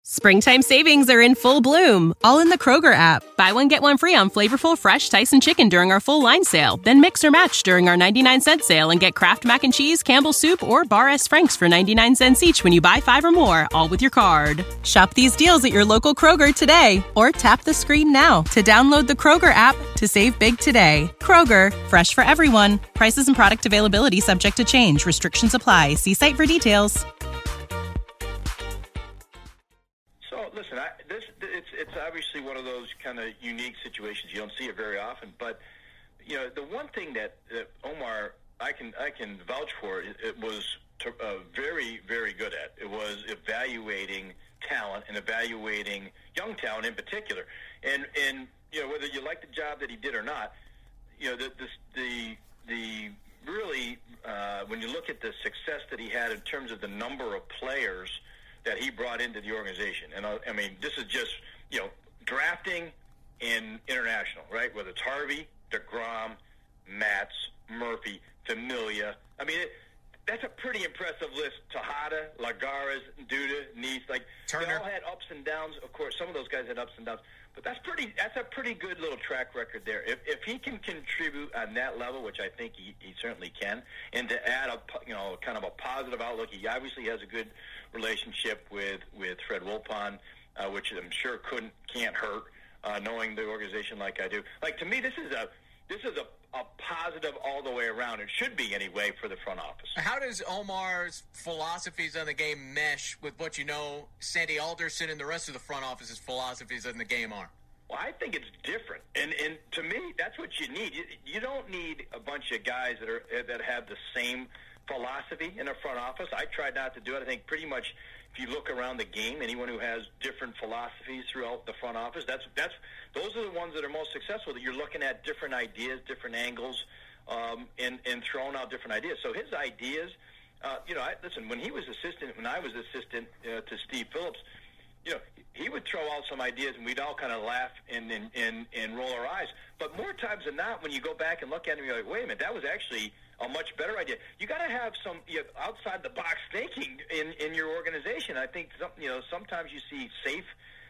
Springtime savings are in full bloom, all in the Kroger app. Buy one, get one free on flavorful, fresh Tyson chicken during our full line sale. Then mix or match during our 99-cent sale and get Kraft Mac and Cheese, Campbell's Soup, or Bar S. Frank's for 99 cents each when you buy 5 or more, all with your card. Shop these deals at your local Kroger today, or tap the screen now to download the Kroger app to save big today. Kroger, fresh for everyone. Prices and product availability subject to change. Restrictions apply. See site for details. Listen, it's obviously one of those kind of unique situations. You don't see it very often, but you know the one thing that Omar I can vouch for it was very, very good at. It was evaluating talent and evaluating young talent in particular. And you know whether you like the job that he did or not, you know the really when you look at the success that he had in terms of the number of players that he brought into the organization. And I mean, this is just, you know, drafting and international, right? Whether it's Harvey, DeGrom, Matz, Murphy, Familia. I mean, that's a pretty impressive list. Tejada, Lagares, Duda, Neese, like Turner. They all had ups and downs. Of course, some of those guys had ups and downs. But that's a pretty good little track record there. If he can contribute on that level, which I think he certainly can, and to add kind of a positive outlook, he obviously has a good relationship with Fred Wilpon, which I'm sure can't hurt. Knowing the organization like I do, like to me, this is a positive all the way around. It should be anyway for the front office. How does Omar's philosophies on the game mesh with what you know Sandy Alderson and the rest of the front office's philosophies on the game are? Well, I think it's different, and to me, that's what you need. You don't need a bunch of guys that have the same philosophy in the front office. I try not to do it. I think pretty much if you look around the game, anyone who has different philosophies throughout the front office, those are the ones that are most successful. That you're looking at different ideas, different angles, and throwing out different ideas. So his ideas, listen, when I was assistant to Steve Phillips, you know, he would throw out some ideas, and we'd all kind of laugh and roll our eyes. But more times than not, when you go back and look at him, you're like, wait a minute, that was actually a much better idea. You got to have some outside the box thinking in your organization. I think sometimes you see safe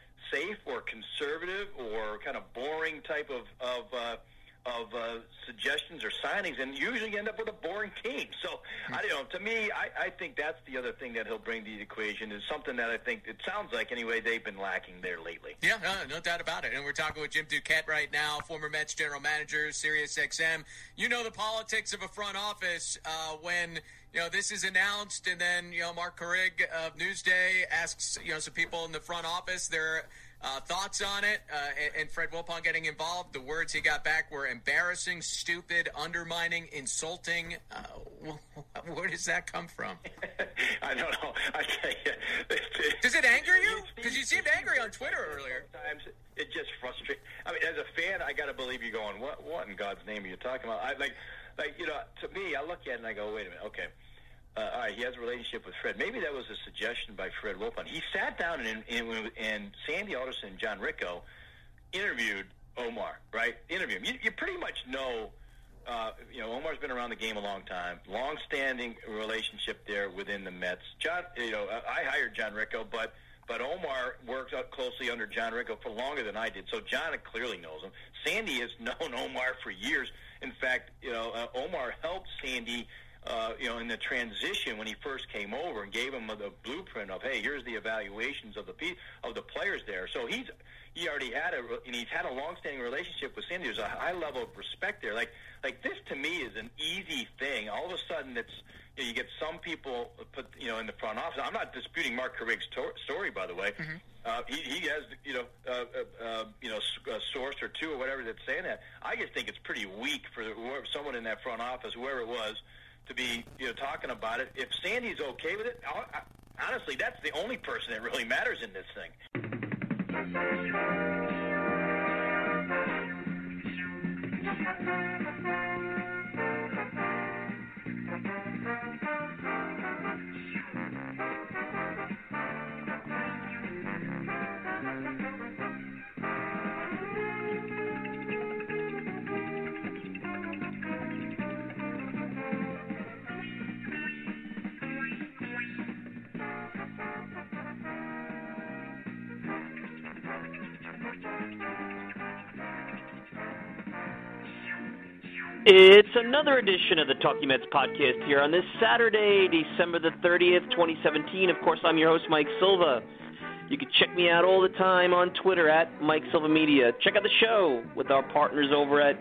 or conservative or kind of boring type of suggestions or signings, and usually end up with a boring team. So, to me, I think that's the other thing that he'll bring to the equation is something that I think it sounds like anyway they've been lacking there lately. Yeah, no doubt about it. And we're talking with Jim Duquette right now, former Mets general manager, SiriusXM. You know the politics of a front office when this is announced, and then Mark Carrig of Newsday asks some people in the front office their thoughts on it, and Fred Wilpon getting involved. The words he got back were embarrassing, stupid, undermining, insulting. Where does that come from? I don't know. I tell you. Does it anger you? Because you seemed angry on Twitter earlier. Sometimes it just frustrates. I mean, as a fan, I got to believe you're going, what in God's name are you talking about? To me, I look at it and I go, wait a minute, okay. All right, he has a relationship with Fred. Maybe that was a suggestion by Fred Wilpon. He sat down and Sandy Alderson and John Ricco interviewed Omar, right? Interviewed him. You pretty much know, Omar's been around the game a long time, long-standing relationship there within the Mets. John, I hired John Ricco, but Omar worked out closely under John Ricco for longer than I did, so John clearly knows him. Sandy has known Omar for years. In fact, Omar helped Sandy in the transition when he first came over and gave him the blueprint of, hey, here's the evaluations of the players there. So he already had he's had a long-standing relationship with Sandy. There's a high level of respect there. Like this to me is an easy thing. All of a sudden, you get some people put in the front office. I'm not disputing Mark Carrick's story, by the way. Mm-hmm. He has a source or two or whatever that's saying that. I just think it's pretty weak for someone in that front office, whoever it was, to be talking about it. If Sandy's okay with it, honestly, that's the only person that really matters in this thing. It's another edition of the Talking Mets podcast here on this Saturday, December the 30th, 2017. Of course, I'm your host, Mike Silva. You can check me out all the time on Twitter at Mike Silva Media. Check out the show with our partners over at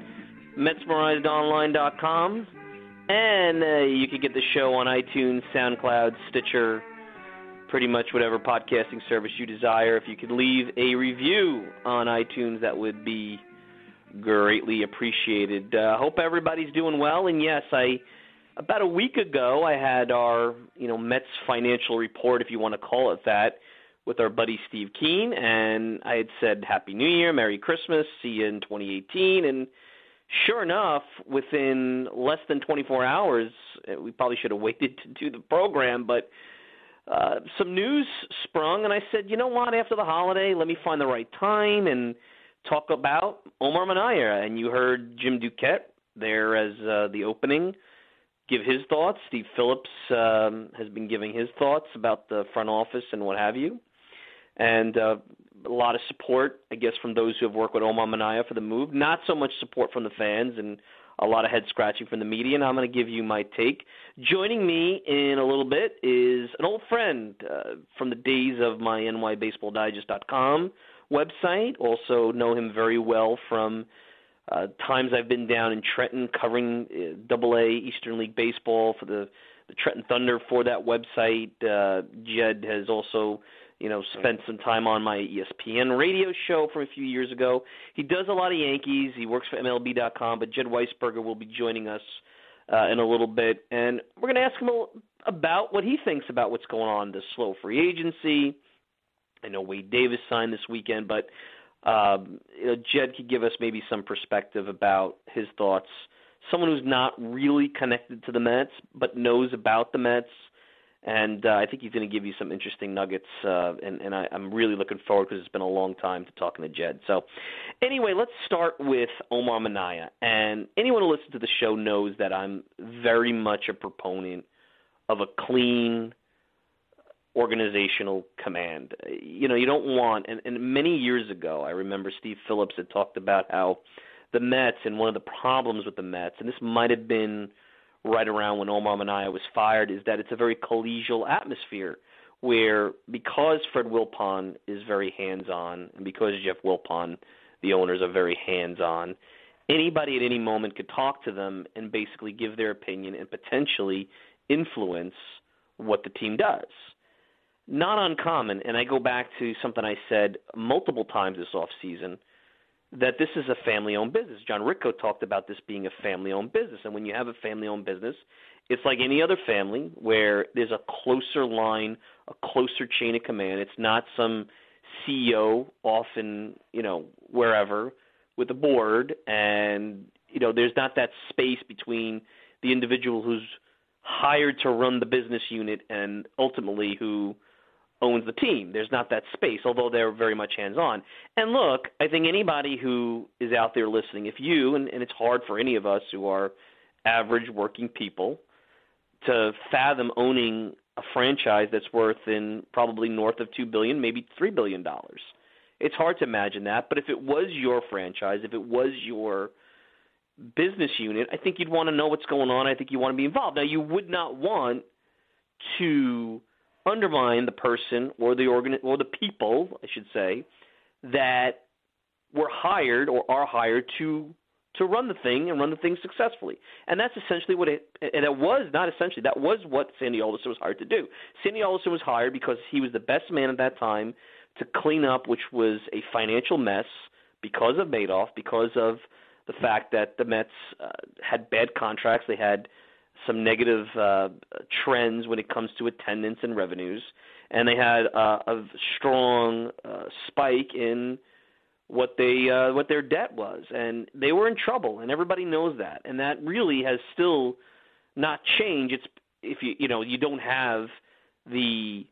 MetsMerizedOnline.com. And you can get the show on iTunes, SoundCloud, Stitcher, pretty much whatever podcasting service you desire. If you could leave a review on iTunes, that would be greatly appreciated. Hope everybody's doing well. And yes, about a week ago, I had our Mets financial report, if you want to call it that, with our buddy Steve Keene, and I had said Happy New Year, Merry Christmas, see you in 2018, and sure enough, within less than 24 hours, we probably should have waited to do the program, but some news sprung, and I said, you know what, after the holiday, let me find the right time and talk about Omar Minaya. And you heard Jim Duquette there as the opening give his thoughts. Steve Phillips has been giving his thoughts about the front office and what have you. And a lot of support, I guess, from those who have worked with Omar Minaya for the move. Not so much support from the fans and a lot of head-scratching from the media, and I'm going to give you my take. Joining me in a little bit is an old friend from the days of my nybaseballdigest.com website. Also know him very well from times I've been down in Trenton covering AA Eastern League Baseball for the Trenton Thunder for that website. Jed has also spent some time on my ESPN radio show from a few years ago. He does a lot of Yankees. He works for MLB.com, but Jed Weisberger will be joining us in a little bit. And we're going to ask him about what he thinks about what's going on, the slow free agency. I know Wade Davis signed this weekend, but Jed could give us maybe some perspective about his thoughts. Someone who's not really connected to the Mets, but knows about the Mets. And I think he's going to give you some interesting nuggets, and I'm really looking forward because it's been a long time to talking to Jed. So anyway, let's start with Omar Minaya. And anyone who listens to the show knows that I'm very much a proponent of a clean organizational command. You don't want, and many years ago, I remember Steve Phillips had talked about how the Mets, and one of the problems with the Mets, and this might have been right around when Omar Minaya was fired, is that it's a very collegial atmosphere where, because Fred Wilpon is very hands-on, and because Jeff Wilpon, the owners, are very hands-on, anybody at any moment could talk to them and basically give their opinion and potentially influence what the team does. Not uncommon, and I go back to something I said multiple times this offseason, that this is a family-owned business. John Ritko talked about this being a family-owned business, and when you have a family-owned business, it's like any other family where there's a closer line, a closer chain of command. It's not some CEO off in, wherever with a board, and, there's not that space between the individual who's hired to run the business unit and ultimately who owns the team. There's not that space, although they're very much hands-on. And look, I think anybody who is out there listening, if you, and it's hard for any of us who are average working people, to fathom owning a franchise that's worth in probably north of $2 billion, maybe $3 billion. It's hard to imagine that, but if it was your franchise, if it was your business unit, I think you'd want to know what's going on. I think you want to be involved. Now, you would not want to undermine the person or the people, I should say, that were hired or are hired to run the thing and run the thing successfully. And that's essentially that was what Sandy Alderson was hired to do. Sandy Alderson was hired because he was the best man at that time to clean up, which was a financial mess because of Madoff, because of the fact that the Mets had bad contracts. They had some negative trends when it comes to attendance and revenues, and they had a strong spike in what their debt was, and they were in trouble, and everybody knows that, and that really has still not changed. It's if you don't have the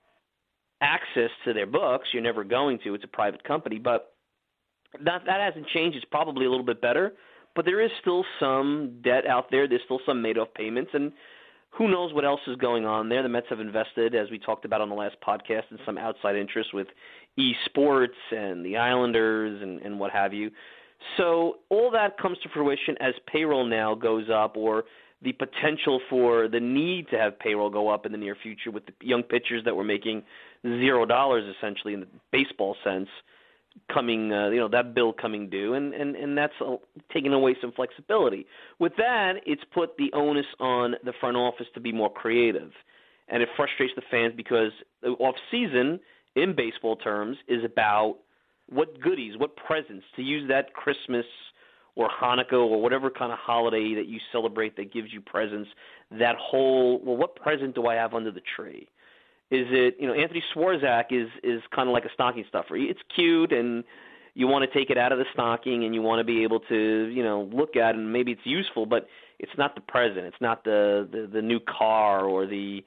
access to their books, you're never going to. It's a private company, but that hasn't changed. It's probably a little bit better. But there is still some debt out there. There's still some Madoff payments, and who knows what else is going on there. The Mets have invested, as we talked about on the last podcast, in some outside interest with esports and the Islanders and what have you. So all that comes to fruition as payroll now goes up, or the potential for the need to have payroll go up in the near future with the young pitchers that were making $0 essentially in the baseball sense coming, that bill coming due, and that's taking away some flexibility. With that, it's put the onus on the front office to be more creative, and it frustrates the fans because the off-season, in baseball terms, is about what goodies, what presents, to use that Christmas or Hanukkah or whatever kind of holiday that you celebrate that gives you presents, that whole, what present do I have under the tree? Is it, Anthony Swarzak is kind of like a stocking stuffer. It's cute, and you want to take it out of the stocking, and you want to be able to, look at it, and maybe it's useful, but it's not the present. It's not the new car or the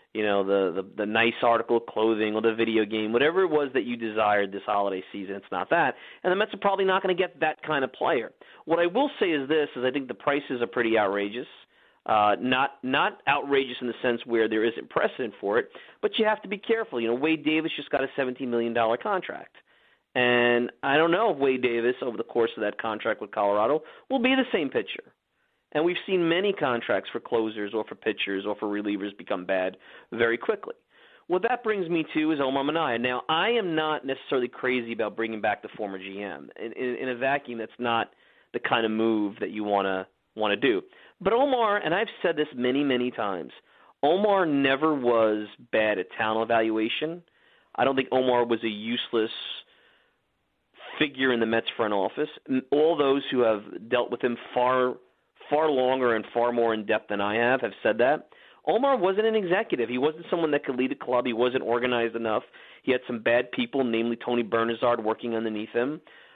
nice article of clothing or the video game, whatever it was that you desired this holiday season. It's not that. And the Mets are probably not going to get that kind of player. What I will say is this, is I think the prices are pretty outrageous. Not outrageous in the sense where there isn't precedent for it, but you have to be careful. Wade Davis just got a $17 million contract. And I don't know if Wade Davis, over the course of that contract with Colorado, will be the same pitcher. And we've seen many contracts for closers or for pitchers or for relievers become bad very quickly. What that brings me to is Omar Minaya. Now, I am not necessarily crazy about bringing back the former GM. In a vacuum, that's not the kind of move that you want to do. But Omar, and I've said this many, many times, Omar never was bad at talent evaluation. I don't think Omar was a useless figure in the Mets front office. All those who have dealt with him far longer and far more in depth than I have said that. Omar wasn't an executive. He wasn't someone that could lead a club. He wasn't organized enough. He had some bad people, namely Tony Bernazard, working underneath him.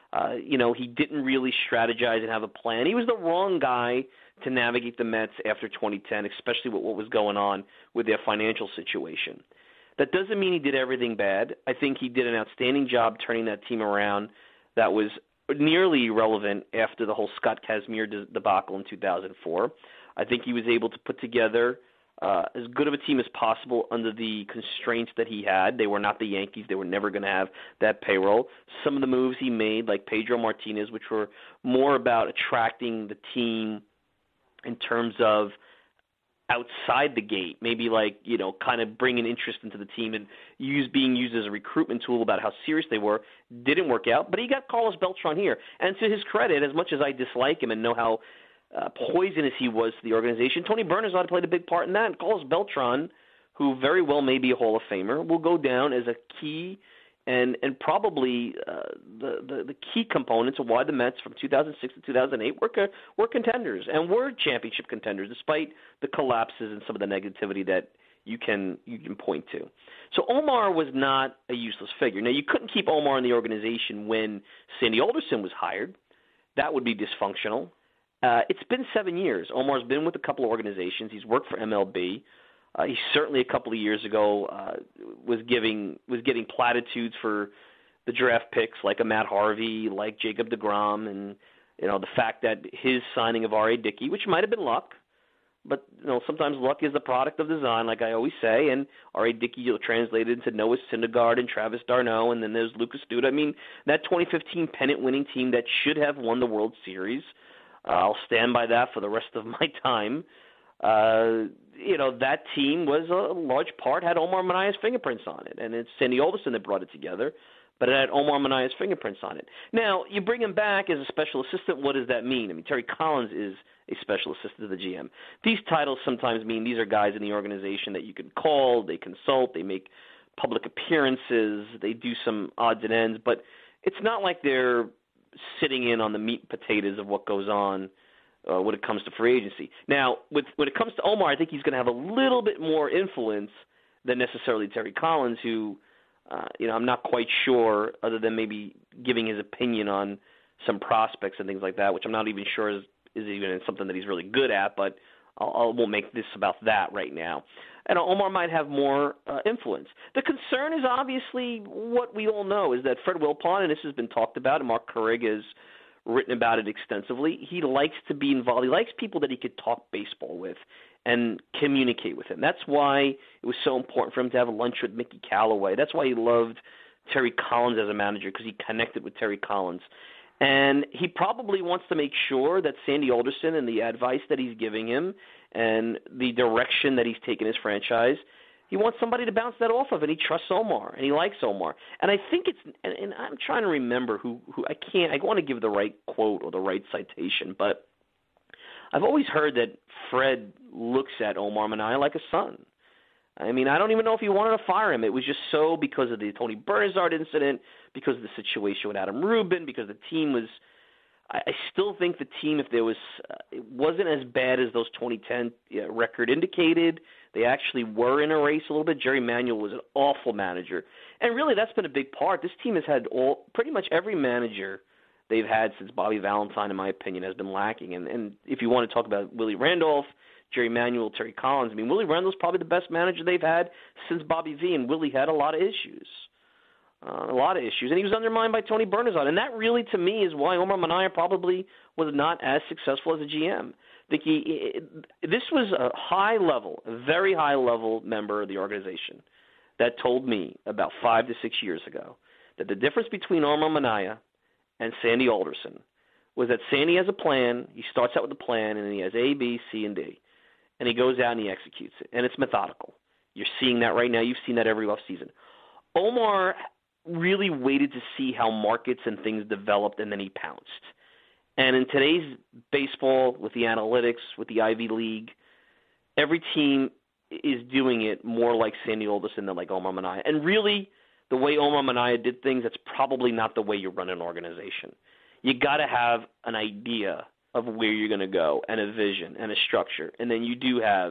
He didn't really strategize and have a plan. He was the wrong guy to navigate the Mets after 2010, especially with what was going on with their financial situation. That doesn't mean he did everything bad. I think he did an outstanding job turning that team around that was nearly irrelevant after the whole Scott Kazmir debacle in 2004. I think he was able to put together as good of a team as possible under the constraints that he had. They were not the Yankees. They were never going to have that payroll. Some of the moves he made, like Pedro Martinez, which were more about attracting the team in terms of outside the gate, maybe kind of bringing interest into the team and being used as a recruitment tool about how serious they were, didn't work out. But he got Carlos Beltran here. And to his credit, as much as I dislike him and know how poisonous he was to the organization, Tony Bernazard played a big part in that. And Carlos Beltran, who very well may be a Hall of Famer, will go down as a key and probably the key components of why the Mets from 2006 to 2008 were contenders and were championship contenders, despite the collapses and some of the negativity that you can point to. So Omar was not a useless figure. Now, you couldn't keep Omar in the organization when Sandy Alderson was hired. That would be dysfunctional. It's been 7 years. Omar's been with a couple of organizations. He's worked for MLB. He certainly a couple of years ago was getting platitudes for the draft picks like a Matt Harvey, like Jacob deGrom, and the fact that his signing of R.A. Dickey, which might have been luck, but sometimes luck is the product of design, like I always say, and R.A. Dickey translated into Noah Syndergaard and Travis d'Arnaud, and then there's Lucas Duda. I mean, that 2015 pennant-winning team that should have won the World Series, I'll stand by that for the rest of my time. That team was a large part, had Omar Minaya's fingerprints on it. And it's Sandy Alderson that brought it together, but it had Omar Minaya's fingerprints on it. Now, you bring him back as a special assistant, what does that mean? I mean, Terry Collins is a special assistant to the GM. These titles sometimes mean these are guys in the organization that you can call, they consult, they make public appearances, they do some odds and ends, but it's not like they're sitting in on the meat and potatoes of what goes on when it comes to free agency. Now, when it comes to Omar, I think he's going to have a little bit more influence than necessarily Terry Collins, who, I'm not quite sure, other than maybe giving his opinion on some prospects and things like that, which I'm not even sure is even something that he's really good at, but I won't make this about that right now. And Omar might have more influence. The concern is obviously what we all know, is that Fred Wilpon, and this has been talked about, and Mark Carrig has written about it extensively, he likes to be involved. He likes people that he could talk baseball with and communicate with him. That's why it was so important for him to have a lunch with Mickey Callaway. That's why he loved Terry Collins as a manager, because he connected with Terry Collins. And he probably wants to make sure that Sandy Alderson and the advice that he's giving him and the direction that he's taken his franchise, he wants somebody to bounce that off of, and he trusts Omar, and he likes Omar. And I think it's – and I'm trying to remember who I want to give the right quote or the right citation, but I've always heard that Fred looks at Omar Minaya like a son. I mean, I don't even know if he wanted to fire him. It was just so because of the Tony Bernazard incident, because of the situation with Adam Rubin, because the team was – I still think the team, if there was it wasn't as bad as those 2010 record indicated. They actually were in a race a little bit. Jerry Manuel was an awful manager. And really that's been a big part. This team has had pretty much every manager they've had since Bobby Valentine, in my opinion, has been lacking. And if you want to talk about Willie Randolph, Jerry Manuel, Terry Collins, I mean, Willie Randolph's probably the best manager they've had since Bobby V, and Willie had a lot of issues. And he was undermined by Tony Bernazard. And that really, to me, is why Omar Minaya probably was not as successful as a GM. I think this was a very high-level member of the organization that told me about 5 to 6 years ago that the difference between Omar Minaya and Sandy Alderson was that Sandy has a plan, he starts out with a plan, and he has A, B, C, and D. And he goes out and he executes it. And it's methodical. You're seeing that right now. You've seen that every offseason. Omar really waited to see how markets and things developed, and then he pounced. And in today's baseball, with the analytics, with the Ivy League, every team is doing it more like Sandy Alderson than like Omar Minaya. And really, the way Omar Minaya did things, that's probably not the way you run an organization. You got to have an idea of where you're going to go and a vision and a structure. And then you do have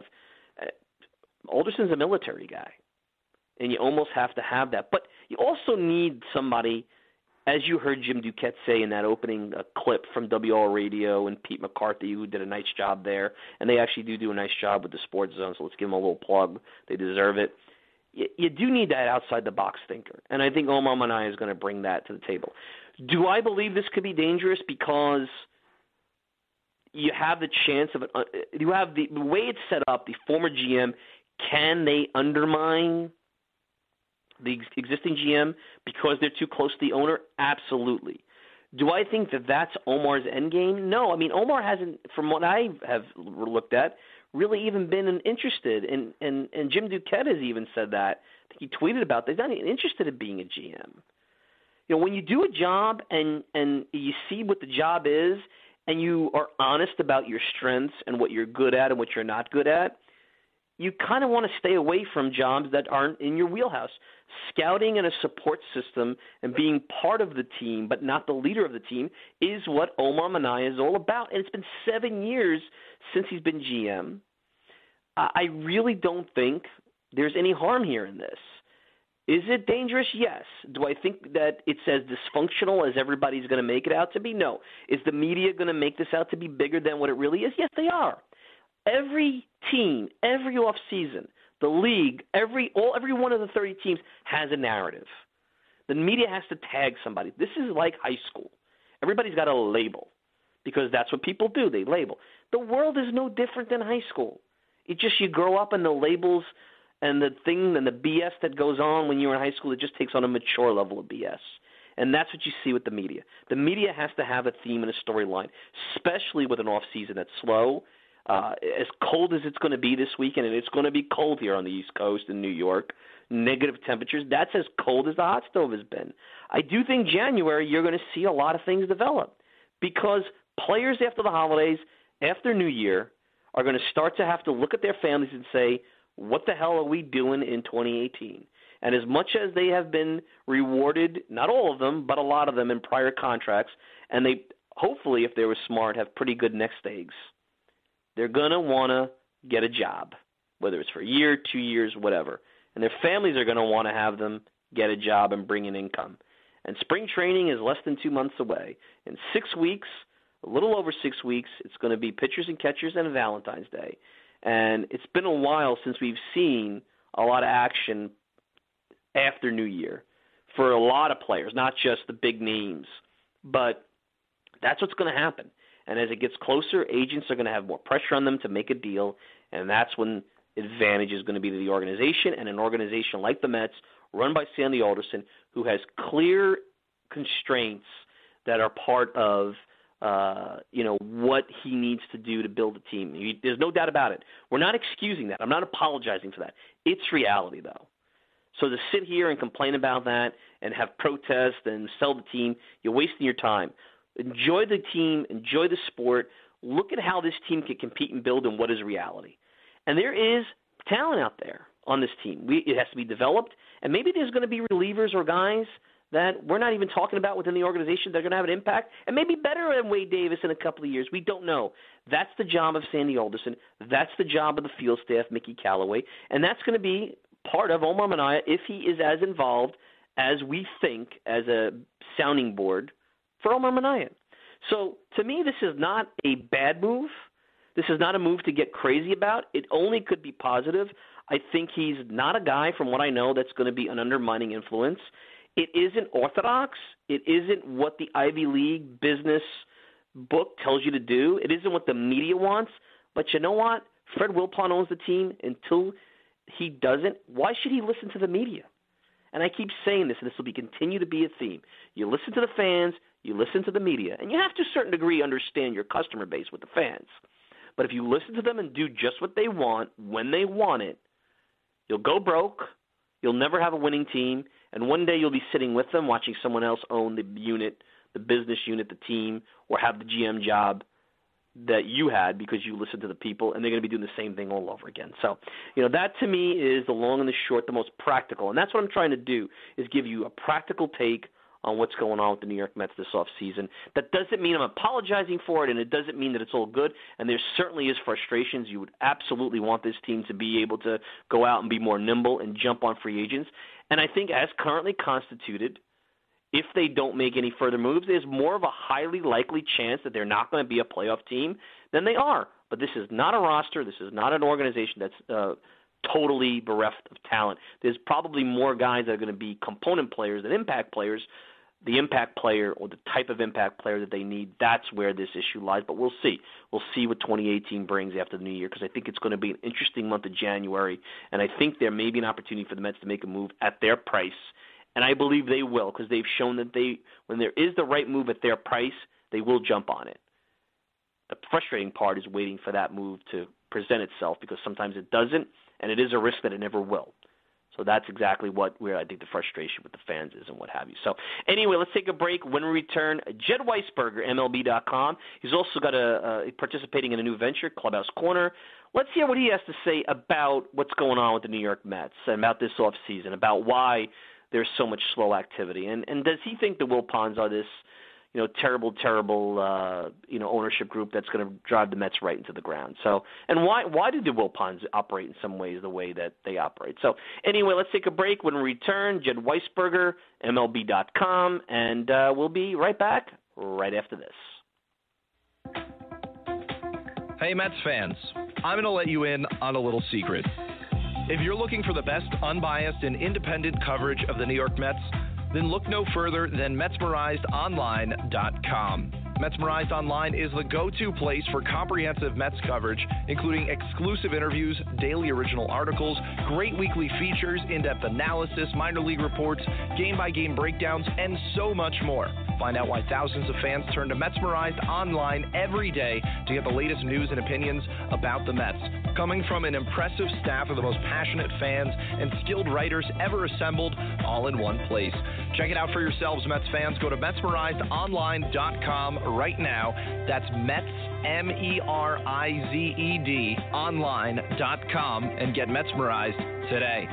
Alderson's a military guy, and you almost have to have that. But you also need somebody, as you heard Jim Duquette say in that opening clip from WR Radio and Pete McCarthy, who did a nice job there, and they actually do a nice job with the Sports Zone, so let's give them a little plug. They deserve it. You do need that outside-the-box thinker, and I think Omar Minaya is going to bring that to the table. Do I believe this could be dangerous? Because you have the chance of it. You have the way it's set up, the former GM, can they undermine the existing GM because they're too close to the owner? Absolutely. Do I think that that's Omar's end game? No. I mean, Omar hasn't, from what I have looked at, really even been interested. And Jim Duquette has even said that. I think he tweeted about that. He's not even interested in being a GM. You know, when you do a job and you see what the job is and you are honest about your strengths and what you're good at and what you're not good at, you kind of want to stay away from jobs that aren't in your wheelhouse. Scouting and a support system and being part of the team but not the leader of the team is what Omar Minaya is all about. And it's been 7 years since he's been GM. I really don't think there's any harm here in this. Is it dangerous? Yes. Do I think that it's as dysfunctional as everybody's going to make it out to be? No. Is the media going to make this out to be bigger than what it really is? Yes, they are. Every team, every offseason, the league, every one of the 30 teams has a narrative. The media has to tag somebody. This is like high school. Everybody's got a label because that's what people do. They label. The world is no different than high school. It just you grow up and the labels and the thing and the BS that goes on when you're in high school, it just takes on a mature level of BS. And that's what you see with the media. The media has to have a theme and a storyline, especially with an off-season that's slow. As cold as it's going to be this weekend, and it's going to be cold here on the East Coast in New York, negative temperatures, that's as cold as the hot stove has been. I do think January you're going to see a lot of things develop because players after the holidays, after New Year, are going to start to have to look at their families and say, what the hell are we doing in 2018? And as much as they have been rewarded, not all of them, but a lot of them in prior contracts, and they hopefully, if they were smart, have pretty good next eggs, they're going to want to get a job, whether it's for a year, 2 years, whatever. And their families are going to want to have them get a job and bring in income. And spring training is less than 2 months away. In 6 weeks, a little over 6 weeks, it's going to be pitchers and catchers and Valentine's Day. And it's been a while since we've seen a lot of action after New Year for a lot of players, not just the big names. But that's what's going to happen. And as it gets closer, agents are going to have more pressure on them to make a deal, and that's when advantage is going to be to the organization, and an organization like the Mets, run by Sandy Alderson, who has clear constraints that are part of what he needs to do to build a team. There's no doubt about it. We're not excusing that. I'm not apologizing for that. It's reality, though. So to sit here and complain about that and have protests and sell the team, you're wasting your time. Enjoy the team. Enjoy the sport. Look at how this team can compete and build and what is reality. And there is talent out there on this team. It has to be developed, and maybe there's going to be relievers or guys that we're not even talking about within the organization that are going to have an impact and maybe better than Wade Davis in a couple of years. We don't know. That's the job of Sandy Alderson. That's the job of the field staff, Mickey Callaway, and that's going to be part of Omar Minaya if he is as involved as we think as a sounding board for Omar Minaya. So to me, this is not a bad move. This is not a move to get crazy about. It only could be positive. I think he's not a guy, from what I know, that's going to be an undermining influence. It isn't orthodox. It isn't what the Ivy League business book tells you to do. It isn't what the media wants. But you know what? Fred Wilpon owns the team. Until he doesn't, why should he listen to the media? And I keep saying this, and this will continue to be a theme. You listen to the fans, you listen to the media, and you have to a certain degree understand your customer base with the fans. But if you listen to them and do just what they want when they want it, you'll go broke, you'll never have a winning team, and one day you'll be sitting with them watching someone else own the unit, the business unit, the team, or have the GM job that you had because you listened to the people, and they're going to be doing the same thing all over again. So, that to me is the long and the short, the most practical. And that's what I'm trying to do, is give you a practical take on what's going on with the New York Mets this offseason. That doesn't mean I'm apologizing for it, and it doesn't mean that it's all good. And there certainly is frustrations. You would absolutely want this team to be able to go out and be more nimble and jump on free agents. And I think as currently constituted, if they don't make any further moves, there's more of a highly likely chance that they're not going to be a playoff team than they are. But this is not a roster. This is not an organization that's totally bereft of talent. There's probably more guys that are going to be component players than impact players. The impact player or the type of impact player that they need, that's where this issue lies. But we'll see. We'll see what 2018 brings after the new year, because I think it's going to be an interesting month of January, and I think there may be an opportunity for the Mets to make a move at their price. And I believe they will, because they've shown that when there is the right move at their price, they will jump on it. The frustrating part is waiting for that move to present itself, because sometimes it doesn't, and it is a risk that it never will. So that's exactly where I think the frustration with the fans is and what have you. So anyway, let's take a break. When we return, Jed Weisberger, MLB.com. He's also got participating in a new venture, Clubhouse Corner. Let's hear what he has to say about what's going on with the New York Mets and about this offseason, about why there's so much slow activity. And does he think the Wilpons are this, terrible ownership group that's going to drive the Mets right into the ground? So, and why do the Wilpons operate in some ways the way that they operate? So anyway, let's take a break. When we return, Jed Weisberger, MLB.com, and we'll be right back right after this. Hey, Mets fans, I'm going to let you in on a little secret. If you're looking for the best unbiased and independent coverage of the New York Mets, then look no further than MetsmerizedOnline.com. Metsmerized Online is the go-to place for comprehensive Mets coverage, including exclusive interviews, daily original articles, great weekly features, in-depth analysis, minor league reports, game-by-game breakdowns, and so much more. Find out why thousands of fans turn to Metsmerized Online every day to get the latest news and opinions about the Mets. Coming from an impressive staff of the most passionate fans and skilled writers ever assembled, all in one place. Check it out for yourselves, Mets fans. Go to MetsmerizedOnline.com right now. That's Mets, MERIZED, online.com, and get Metsmerized today.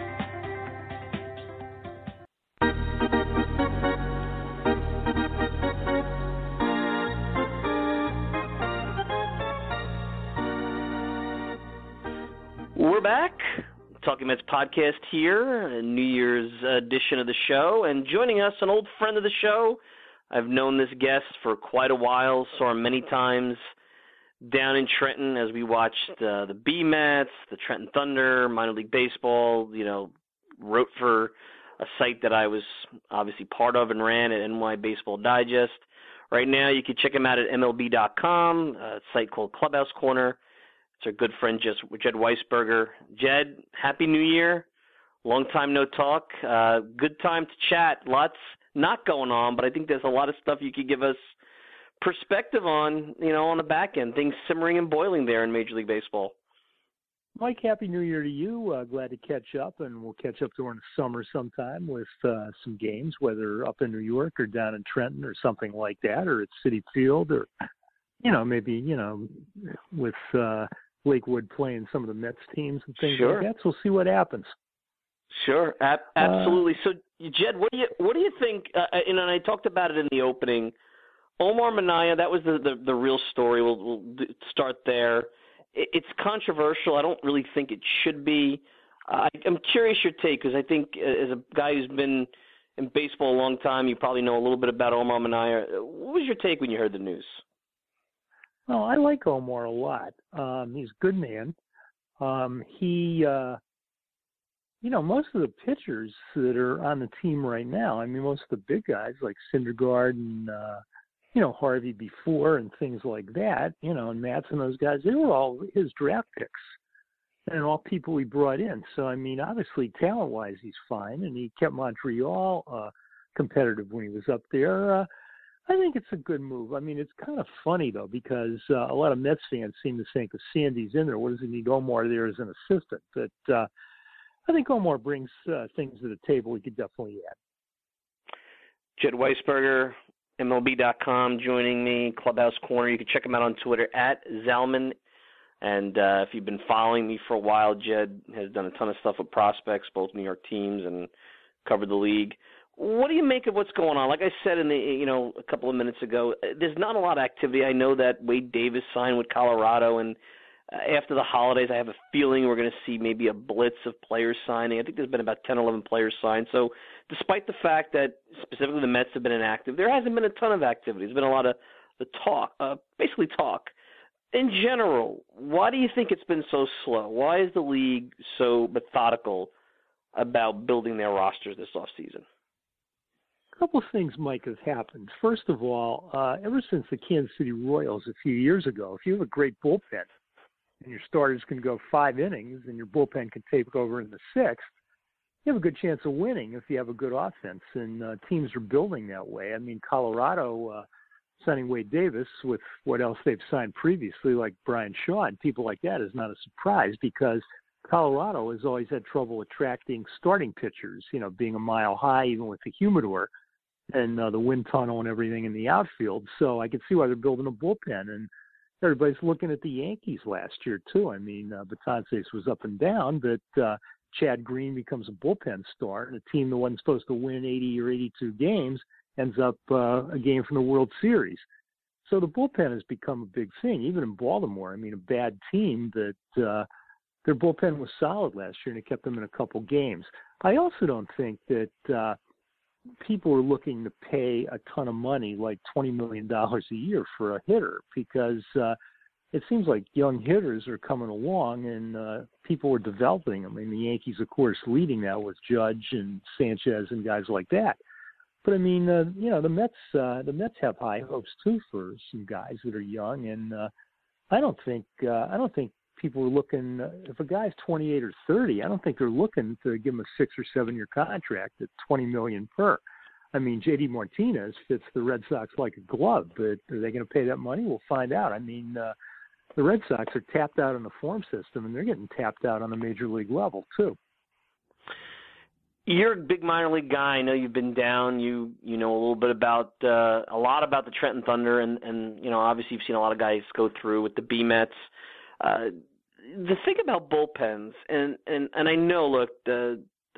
We're back. Talking Mets podcast here, a New Year's edition of the show. And joining us, an old friend of the show. I've known this guest for quite a while, saw him many times down in Trenton as we watched the B-Mets, the Trenton Thunder, minor league baseball, wrote for a site that I was obviously part of and ran at NY Baseball Digest. Right now you can check him out at MLB.com, a site called Clubhouse Corner. It's our good friend Jed Weisberger. Jed, Happy New Year. Long time no talk. Good time to chat. Lots not going on, but I think there's a lot of stuff you could give us perspective on, on the back end, things simmering and boiling there in Major League Baseball. Mike, Happy New Year to you. Glad to catch up, and we'll catch up during the summer sometime with some games, whether up in New York or down in Trenton or something like that, or at Citi Field, or, maybe, with Lakewood playing some of the Mets teams and things like that. So we'll see what happens. Sure, absolutely. So, Jed, what do you think? And I talked about it in the opening. Omar Minaya, that was the real story. We'll start there. It's controversial. I don't really think it should be. I'm curious your take, because I think as a guy who's been in baseball a long time, you probably know a little bit about Omar Minaya. What was your take when you heard the news? Well, I like Omar a lot. He's a good man. He, most of the pitchers that are on the team right now, I mean, most of the big guys like Syndergaard and, Harvey before and things like that, and Matz and those guys, they were all his draft picks and all people he brought in. So, I mean, obviously talent-wise, he's fine, and he kept Montreal competitive when he was up there. I think it's a good move. I mean, it's kind of funny, though, because a lot of Mets fans seem to think if Sandy's in there, what does he need Omar there as an assistant? But I think Omar brings things to the table he could definitely add. Jed Weisberger, MLB.com, joining me, Clubhouse Corner. You can check him out on Twitter, @Zalman. And if you've been following me for a while, Jed has done a ton of stuff with prospects, both New York teams, and covered the league. What do you make of what's going on? Like I said a couple of minutes ago, there's not a lot of activity. I know that Wade Davis signed with Colorado, and after the holidays, I have a feeling we're going to see maybe a blitz of players signing. I think there's been about 10, 11 players signed. So despite the fact that specifically the Mets have been inactive, there hasn't been a ton of activity. There's been a lot of the talk, basically talk. In general, why do you think it's been so slow? Why is the league so methodical about building their rosters this offseason? A couple of things, Mike, have happened. First of all, ever since the Kansas City Royals a few years ago, if you have a great bullpen and your starters can go 5 innings and your bullpen can take over in the 6th, you have a good chance of winning if you have a good offense, and teams are building that way. I mean, Colorado signing Wade Davis with what else they've signed previously, like Brian Shaw and people like that, is not a surprise because Colorado has always had trouble attracting starting pitchers, being a mile high, even with the humidor and the wind tunnel and everything in the outfield. So I can see why they're building a bullpen. And everybody's looking at the Yankees last year, too. I mean, Betances was up and down, but Chad Green becomes a bullpen star, and a team that wasn't supposed to win 80 or 82 games ends up a game from the World Series. So the bullpen has become a big thing, even in Baltimore. I mean, a bad team that their bullpen was solid last year, and it kept them in a couple games. I also don't think that people are looking to pay a ton of money, like $20 million a year for a hitter, because it seems like young hitters are coming along and people are developing them. I mean, the Yankees, of course, leading that with Judge and Sanchez and guys like that. But I mean, the Mets have high hopes too for some guys that are young, and I don't think people are looking. If a guy's 28 or 30, I don't think they're looking to give him a 6 or 7 year contract at $20 million per. I mean, JD Martinez fits the Red Sox like a glove, but are they going to pay that money? We'll find out. I mean, the Red Sox are tapped out in the farm system, and they're getting tapped out on the major league level too. You're a big minor league guy. I know you've been down. You know a little bit about a lot about the Trenton Thunder, and obviously you've seen a lot of guys go through with the B-Mets. The thing about bullpens, and I know, look, the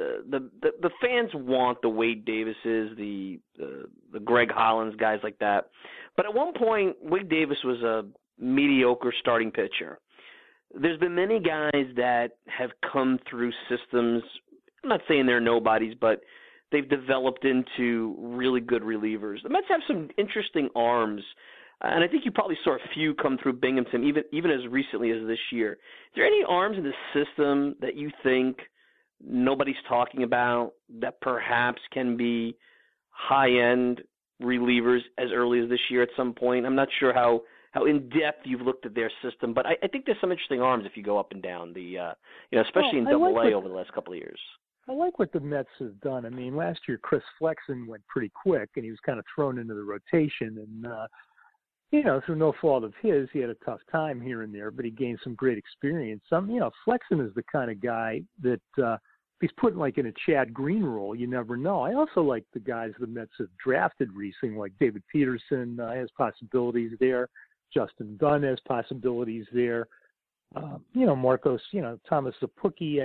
fans want the Wade Davises, the Greg Hollands, guys like that. But at one point, Wade Davis was a mediocre starting pitcher. There's been many guys that have come through systems. I'm not saying they're nobodies, but they've developed into really good relievers. The Mets have some interesting arms, and I think you probably saw a few come through Binghamton, even as recently as this year. Is there any arms in the system that you think nobody's talking about that perhaps can be high-end relievers as early as this year at some point? I'm not sure how in-depth you've looked at their system, but I think there's some interesting arms if you go up and down, especially in Double-A over the last couple of years. I like what the Mets have done. I mean, last year Chris Flexen went pretty quick, and he was kind of thrown into the rotation. And, through no fault of his, he had a tough time here and there, but he gained some great experience. Flexen is the kind of guy that if he's put in a Chad Green role, you never know. I also like the guys the Mets have drafted recently, like David Peterson has possibilities there. Justin Dunn has possibilities there. Marcos, Thomas Zapucki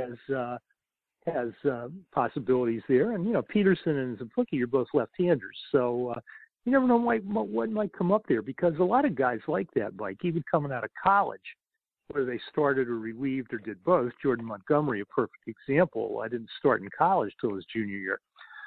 has possibilities there. And, Peterson and Zapucki are both left-handers. So you never know what might come up there, because a lot of guys like that, Mike, even coming out of college, whether they started or relieved or did both. Jordan Montgomery, a perfect example. I didn't start in college till his junior year.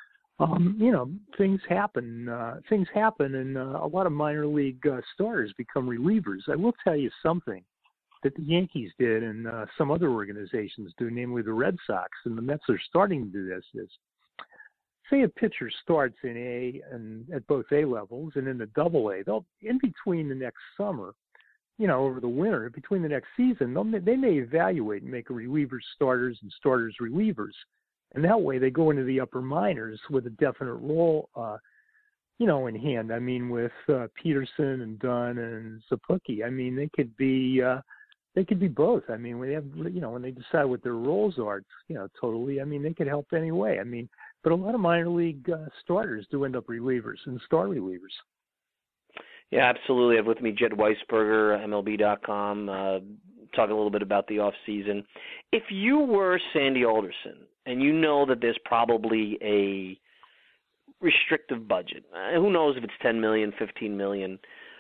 Things happen. And a lot of minor league starters become relievers. I will tell you something that the Yankees did and some other organizations do, namely the Red Sox, and the Mets are starting to do this, is say a pitcher starts in A and at both A levels and in the AA, they'll, in between the next summer, over the winter, between the next season, they may evaluate and make relievers starters and starters relievers. And that way they go into the upper minors with a definite role, in hand. I mean, with Peterson and Dunn and Zapucki, I mean, they could be both. I mean, when they have, when they decide what their roles are, totally. I mean, they could help any way. I mean, but a lot of minor league starters do end up relievers and star relievers. Yeah, absolutely. I have with me Jed Weisberger, MLB.com, talking a little bit about the off season. If you were Sandy Alderson, and you know that there's probably a restrictive budget, who knows if it's $10 million, $15 million.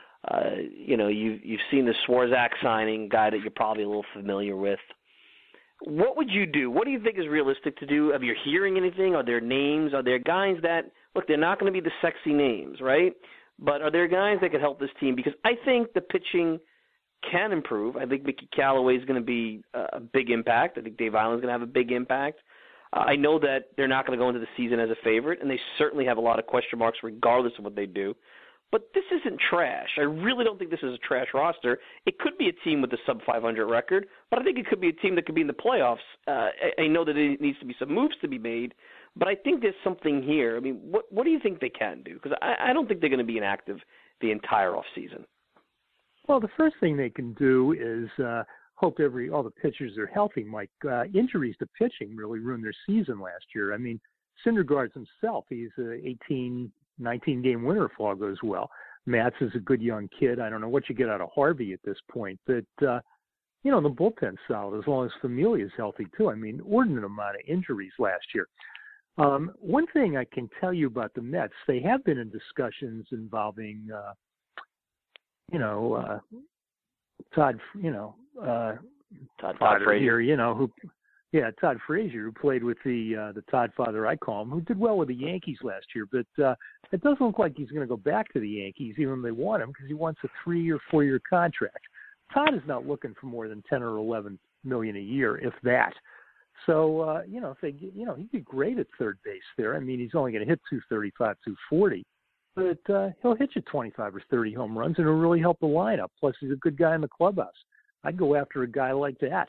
You've seen the Swarzak signing, guy that you're probably a little familiar with. What would you do? What do you think is realistic to do? Are you hearing anything? Are there names? Are there guys that, look, they're not going to be the sexy names, right? But are there guys that could help this team? Because I think the pitching can improve. I think Mickey Callaway is going to be a big impact. I think Dave Island's going to have a big impact. I know that they're not going to go into the season as a favorite, and they certainly have a lot of question marks regardless of what they do. But this isn't trash. I really don't think this is a trash roster. It could be a team with a sub-500 record, but I think it could be a team that could be in the playoffs. I know that it needs to be some moves to be made, but I think there's something here. I mean, what do you think they can do? Because I don't think they're going to be inactive the entire offseason. Well, the first thing they can do is hope all the pitchers are healthy, Mike. Injuries to pitching really ruined their season last year. I mean, Syndergaard's himself, he's a 19-game winner if all goes well. Matz is a good young kid. I don't know what you get out of Harvey at this point, but, the bullpen's solid as long as Familia's healthy, too. I mean, inordinate amount of injuries last year. One thing I can tell you about the Mets, they have been in discussions involving, Todd Frazier. Todd Frazier, who played with the Todd father, I call him, who did well with the Yankees last year. But it doesn't look like he's going to go back to the Yankees, even though they want him, because he wants a 3 or 4 year contract. Todd is not looking for more than $10 or $11 million a year, if that. So if they, he'd be great at third base there. I mean, he's only going to hit 235, 240, but he'll hit you 25 or 30 home runs, and it'll really help the lineup. Plus, he's a good guy in the clubhouse. I'd go after a guy like that.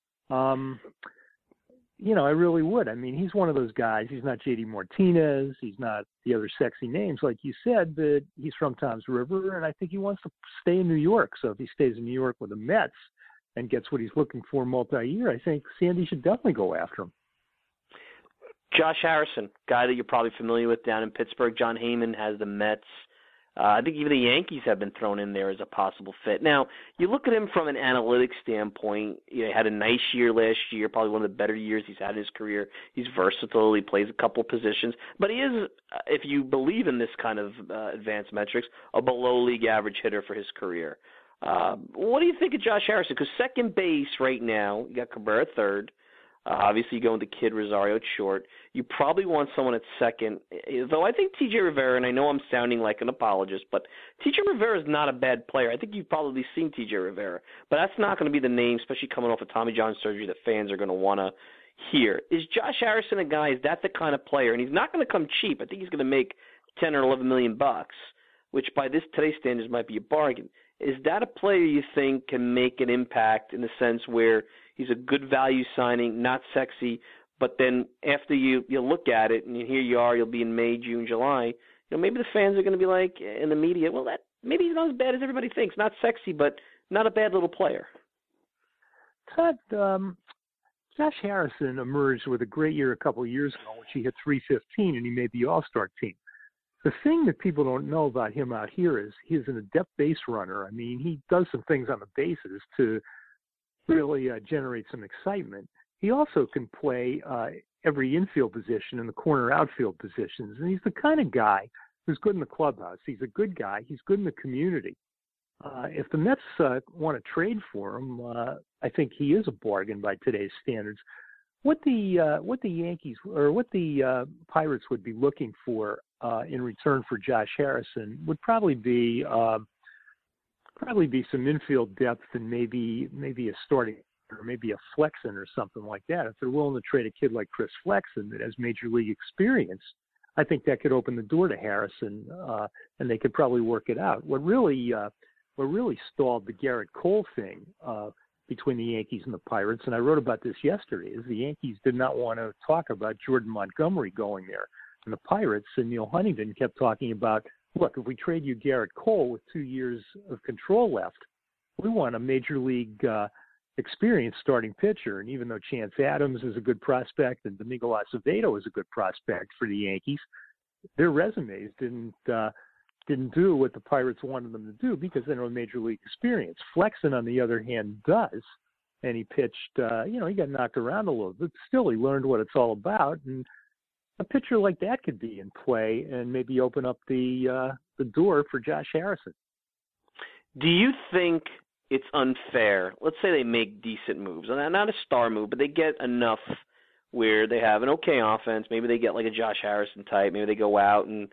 I really would. I mean, he's one of those guys. He's not J.D. Martinez. He's not the other sexy names, like you said, but he's from Tom's River, and I think he wants to stay in New York. So if he stays in New York with the Mets and gets what he's looking for multi-year, I think Sandy should definitely go after him. Josh Harrison, guy that you're probably familiar with down in Pittsburgh. John Heyman has the Mets. I think even the Yankees have been thrown in there as a possible fit. Now, you look at him from an analytics standpoint. He had a nice year last year, probably one of the better years he's had in his career. He's versatile. He plays a couple positions. But he is, if you believe in this kind of advanced metrics, a below-league average hitter for his career. What do you think of Josh Harrison? Because second base right now, you got Cabrera third. Obviously, you go into Kid, Rosario at short. You probably want someone at second, though I think T.J. Rivera, and I know I'm sounding like an apologist, but T.J. Rivera is not a bad player. I think you've probably seen T.J. Rivera, but that's not going to be the name, especially coming off of Tommy John surgery, that fans are going to want to hear. Is Josh Harrison a guy, is that the kind of player? And he's not going to come cheap. I think he's going to make $10 or $11 million, which by today's standards might be a bargain. Is that a player you think can make an impact in the sense where he's a good value signing, not sexy, But then after you look at it and here you are, you'll be in May, June, July. Maybe the fans are going to be like, in the media, well, that maybe he's not as bad as everybody thinks. Not sexy, but not a bad little player. Todd, Josh Harrison emerged with a great year a couple of years ago, which he hit .315 and he made the All-Star team. The thing that people don't know about him out here is he's an adept base runner. I mean, he does some things on the bases to really generate some excitement. He also can play every infield position and the corner outfield positions. And he's the kind of guy who's good in the clubhouse. He's a good guy. He's good in the community. If the Mets want to trade for him, I think he is a bargain by today's standards. What the Yankees or what the Pirates would be looking for in return for Josh Harrison would probably be some infield depth and maybe a starting or maybe a Flexen or something like that. If they're willing to trade a kid like Chris Flexen that has major league experience, I think that could open the door to Harrison, and they could probably work it out. What really stalled the Garrett Cole thing between the Yankees and the Pirates, and I wrote about this yesterday, is the Yankees did not want to talk about Jordan Montgomery going there. And the Pirates and Neil Huntington kept talking about, look, if we trade you Garrett Cole with 2 years of control left, we want a major league experienced starting pitcher. And even though Chance Adams is a good prospect and Domingo Acevedo is a good prospect for the Yankees, their resumes didn't do what the Pirates wanted them to do because they don't have major league experience. Flexen, on the other hand, does. And he pitched, he got knocked around a little bit. Still, he learned what it's all about. And a pitcher like that could be in play and maybe open up the door for Josh Harrison. Do you think it's unfair? Let's say they make decent moves, not a star move, but they get enough where they have an okay offense. Maybe they get like a Josh Harrison type. Maybe they go out and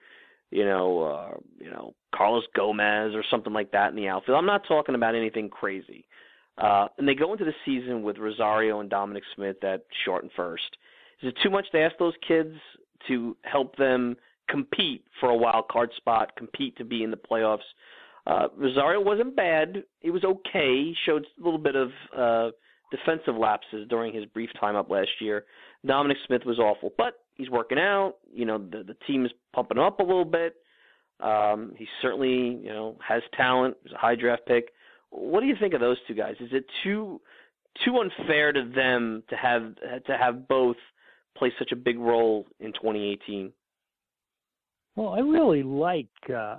Carlos Gomez or something like that in the outfield. I'm not talking about anything crazy. And they go into the season with Rosario and Dominic Smith at short and first. Is it too much to ask those kids to help them compete for a wild card spot, compete to be in the playoffs? Rosario wasn't bad. He was okay. He showed a little bit of defensive lapses during his brief time up last year. Dominic Smith was awful, but he's working out. The team is pumping him up a little bit. He certainly, has talent. He's a high draft pick. What do you think of those two guys? Is it too unfair to them to have both play such a big role in 2018? Well, I really like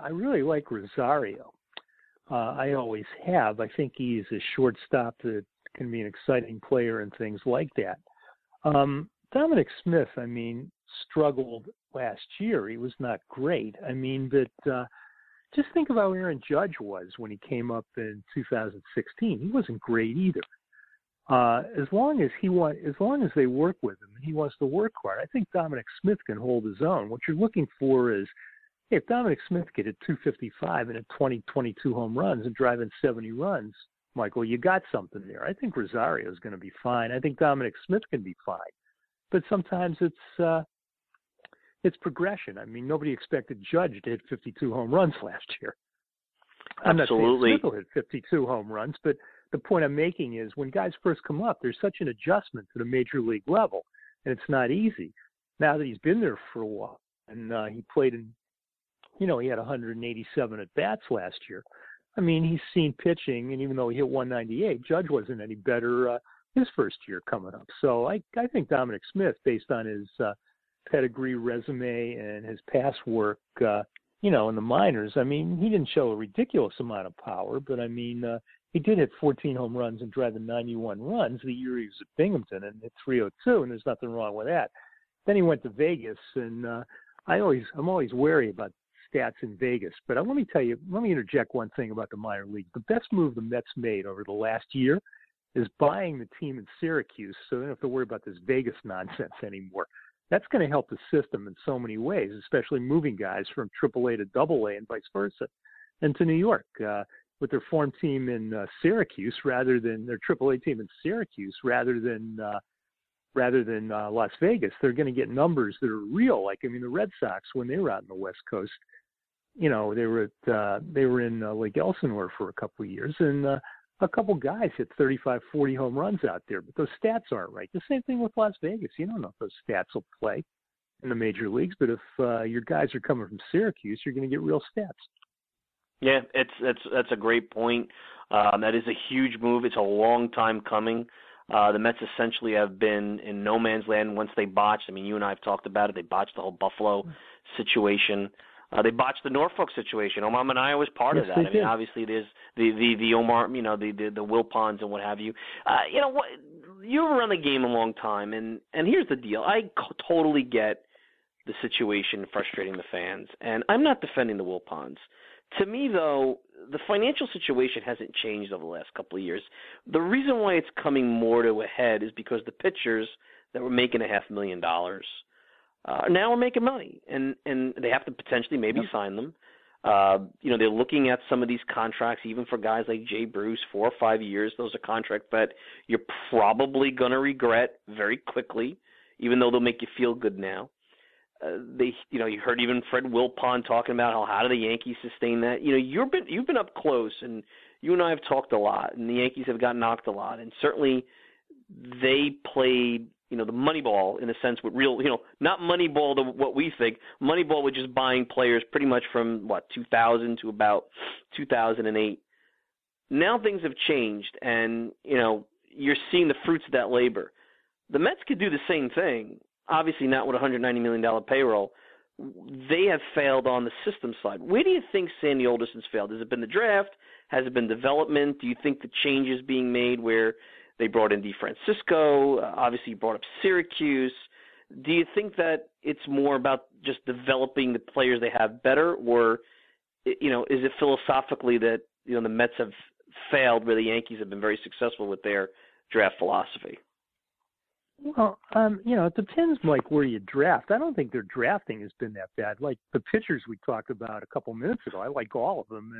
Rosario. I always have. I think he's a shortstop that can be an exciting player and things like that. Dominic Smith, struggled last year. He was not great. But just think of how Aaron Judge was when he came up in 2016. He wasn't great either. As long as they work with him and he wants to work hard, I think Dominic Smith can hold his own. What you're looking for is, hey, if Dominic Smith could hit .255 and hit 22 home runs and drive in 70 runs, Michael, you got something there. I think Rosario is going to be fine. I think Dominic Smith can be fine. But sometimes it's progression. Nobody expected Judge to hit 52 home runs last year. I'm Absolutely. not saying Smith will hit 52 home runs, but the point I'm making is when guys first come up, there's such an adjustment to the major league level, and it's not easy. Now that he's been there for a while, and he played in, he had 187 at-bats last year. He's seen pitching, and even though he hit 198, Judge wasn't any better his first year coming up. So I think Dominic Smith, based on his pedigree, resume, and his past work, in the minors, he didn't show a ridiculous amount of power, but he did hit 14 home runs and drive in 91 runs the year he was at Binghamton and hit 302, and there's nothing wrong with that. Then he went to Vegas, and I'm always wary about stats in Vegas. But let me interject one thing about the minor league. The best move the Mets made over the last year is buying the team in Syracuse, so they don't have to worry about this Vegas nonsense anymore. That's going to help the system in so many ways, especially moving guys from AAA to AA and vice versa, and to New York. With their farm team in Syracuse rather than their AAA team in Syracuse rather than Las Vegas, they're going to get numbers that are real. Like, the Red Sox, when they were out on the West Coast, they were in Lake Elsinore for a couple of years, and a couple guys hit 35, 40 home runs out there, but those stats aren't right. The same thing with Las Vegas. You don't know if those stats will play in the major leagues, but if your guys are coming from Syracuse, you're going to get real stats. Yeah, that's a great point. That is a huge move. It's a long time coming. The Mets essentially have been in no man's land once they botched. I mean, you and I have talked about it. They botched the whole Buffalo situation. They botched the Norfolk situation. Omar Minaya was part of that. I mean, obviously there's the Omar, the Wilpons and what have you. What, you've run the game a long time, and here's the deal. I totally get the situation frustrating the fans, and I'm not defending the Wilpons. To me, though, the financial situation hasn't changed over the last couple of years. The reason why it's coming more to a head is because the pitchers that were making $500,000 now are making money, and they have to potentially maybe sign them. They're looking at some of these contracts, even for guys like Jay Bruce, 4 or 5 years. Those are contracts that you're probably going to regret very quickly, even though they'll make you feel good now. You heard even Fred Wilpon talking about how do the Yankees sustain that. You've been up close, and you and I have talked a lot, and the Yankees have gotten knocked a lot, and certainly they played the Moneyball in a sense with real, not Moneyball to what we think. Moneyball with just buying players pretty much from 2000 to about 2008. Now things have changed, and you're seeing the fruits of that labor. The Mets could do the same thing. Obviously not with a $190 million payroll. They have failed on the system side. Where do you think Sandy Alderson's failed? Has it been the draft? Has it been development? Do you think the changes being made where they brought in DeFrancisco, obviously brought up Syracuse? Do you think that it's more about just developing the players they have better, or is it philosophically that the Mets have failed where the Yankees have been very successful with their draft philosophy? Well, it depends, Mike, where you draft. I don't think their drafting has been that bad. Like the pitchers we talked about a couple minutes ago, I like all of them,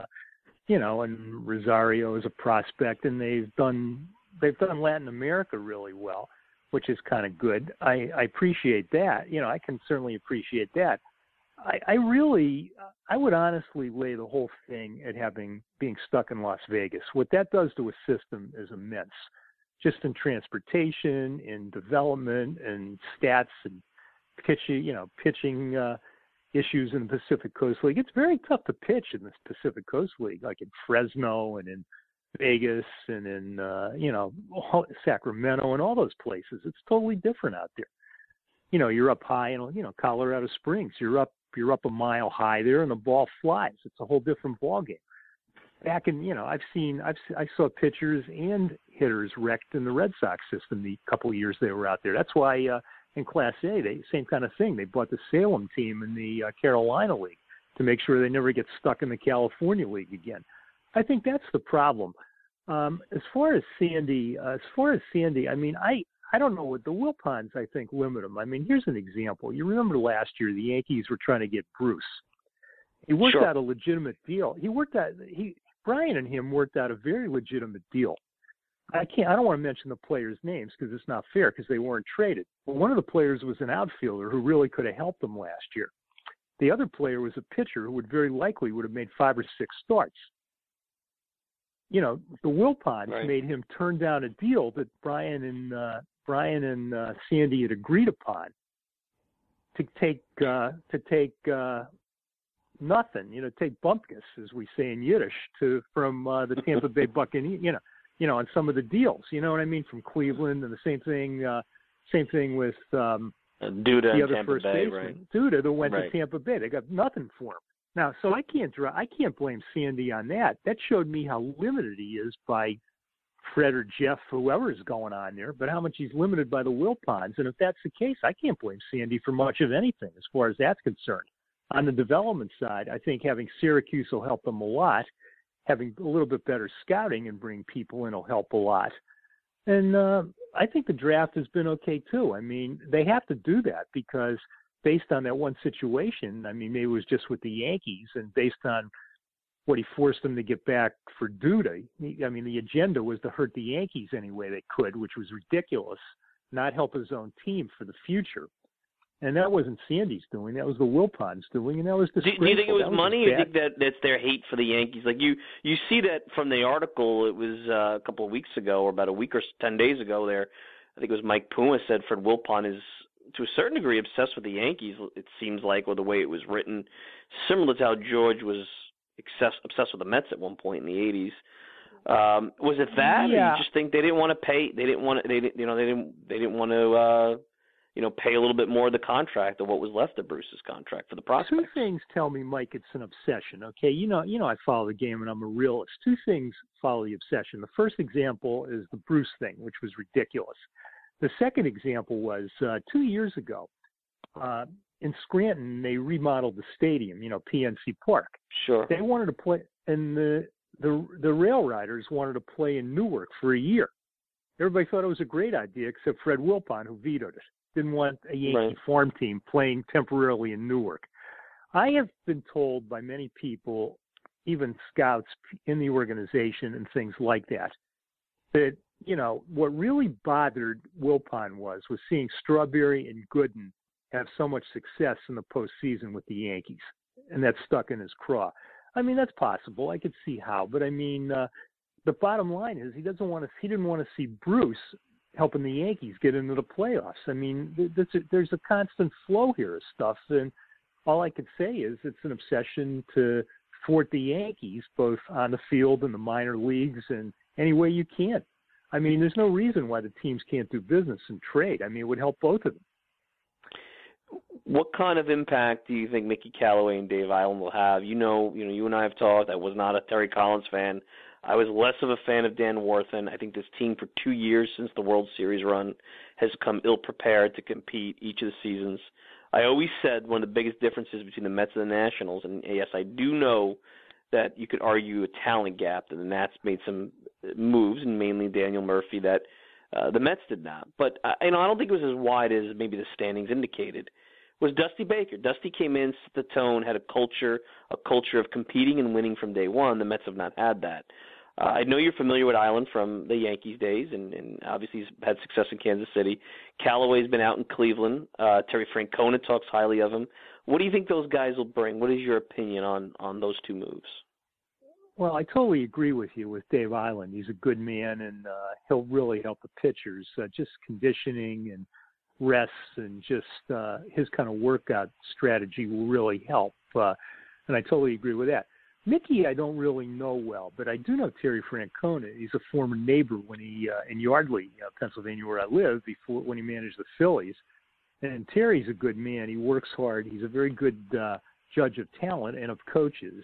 and Rosario is a prospect, and they've done Latin America really well, which is kind of good. I appreciate that. I can certainly appreciate that. I would honestly lay the whole thing at being stuck in Las Vegas. What that does to a system is immense. Just in transportation, in development, and stats, and pitching issues in the Pacific Coast League. It's very tough to pitch in this Pacific Coast League, like in Fresno and in Vegas and in Sacramento and all those places. It's totally different out there. You're up high in Colorado Springs. You're up a mile high there, and the ball flies. It's a whole different ball game. Back in, I saw pitchers and hitters wrecked in the Red Sox system the couple of years they were out there. That's why in Class A, same kind of thing. They bought the Salem team in the Carolina League to make sure they never get stuck in the California League again. I think that's the problem. As far as Sandy, I mean, I don't know what the Wilpons, I think, limit them. I mean, here's an example. You remember last year the Yankees were trying to get Bruce. He worked out a legitimate deal. Brian and him worked out a very legitimate deal. I don't want to mention the players' names because it's not fair because they weren't traded. But one of the players was an outfielder who really could have helped them last year. The other player was a pitcher who would have made 5 or 6 starts. The Wilpons made him turn down a deal that Brian and Sandy had agreed upon to take nothing, take bumpkus, as we say in Yiddish, from the Tampa Bay Buccaneers, on some of the deals, you know what I mean, from Cleveland, and the same thing with Duda the other Tampa first Bay, baseman, right? Duda, that went to Tampa Bay. They got nothing for him. Now, so I can't blame Sandy on that. That showed me how limited he is by Fred or Jeff, whoever is going on there, but how much he's limited by the Wilpons. And if that's the case, I can't blame Sandy for much of anything as far as that's concerned. On the development side, I think having Syracuse will help them a lot. Having a little bit better scouting and bring people in will help a lot. And I think the draft has been okay too. I mean, they have to do that because based on that one situation, I mean, maybe it was just with the Yankees, and based on what he forced them to get back for Duda, I mean, the agenda was to hurt the Yankees any way they could, which was ridiculous, not help his own team for the future. And that wasn't Sandy's doing. That was the Wilpons doing, and that was disgraceful. Do you think it was money, or do you think bad. that's their hate for the Yankees? Like you see that from the article. It was a couple of weeks ago, or about a week or 10 days ago. There, I think it was Mike Puma said Fred Wilpon is to a certain degree obsessed with the Yankees. It seems like, or the way it was written, similar to how George was obsessed with the Mets at one point in the '80s. Was it that, Yeah. or you just think they didn't want to pay? They didn't want to. They didn't want to. Pay a little bit more of the contract of what was left of Bruce's contract for the prospects. Two things tell me, Mike, it's an obsession. Okay, you know, I follow the game and I'm a realist. Two things follow the obsession. The first example is the Bruce thing, which was ridiculous. The second example was 2 years ago in Scranton. They remodeled the stadium, PNC Park. Sure. They wanted to play, and the Rail Riders wanted to play in Newark for a year. Everybody thought it was a great idea, except Fred Wilpon, who vetoed it. Didn't want a Yankee farm team playing temporarily in Newark. I have been told by many people, even scouts in the organization and things like that, that, what really bothered Wilpon was seeing Strawberry and Gooden have so much success in the postseason with the Yankees, and that stuck in his craw. I mean, that's possible. I could see how, but I mean, the bottom line is he didn't want to see Bruce helping the Yankees get into the playoffs. I mean, there's a constant flow here of stuff, and all I could say is it's an obsession to thwart the Yankees, both on the field and the minor leagues, and any way you can. I mean, there's no reason why the teams can't do business and trade. I mean, it would help both of them. What kind of impact do you think Mickey Callaway and Dave Eiland will have? You and I have talked. I was not a Terry Collins fan. I was less of a fan of Dan Warthen. I think this team for 2 years since the World Series run has come ill-prepared to compete each of the seasons. I always said one of the biggest differences between the Mets and the Nationals, and yes, I do know that you could argue a talent gap, that the Nats made some moves, and mainly Daniel Murphy, that the Mets did not. But I don't think it was as wide as maybe the standings indicated. It was Dusty Baker. Dusty came in, set the tone, had a culture of competing and winning from day one. The Mets have not had that. I know you're familiar with Eiland from the Yankees days, and obviously he's had success in Kansas City. Callaway's been out in Cleveland. Terry Francona talks highly of him. What do you think those guys will bring? What is your opinion on those two moves? Well, I totally agree with you with Dave Eiland. He's a good man, and he'll really help the pitchers. Just conditioning and rests and just his kind of workout strategy will really help. And I totally agree with that. Mickey, I don't really know well, but I do know Terry Francona. He's a former neighbor when he in Yardley, Pennsylvania, where I live, when he managed the Phillies. And Terry's a good man. He works hard. He's a very good judge of talent and of coaches.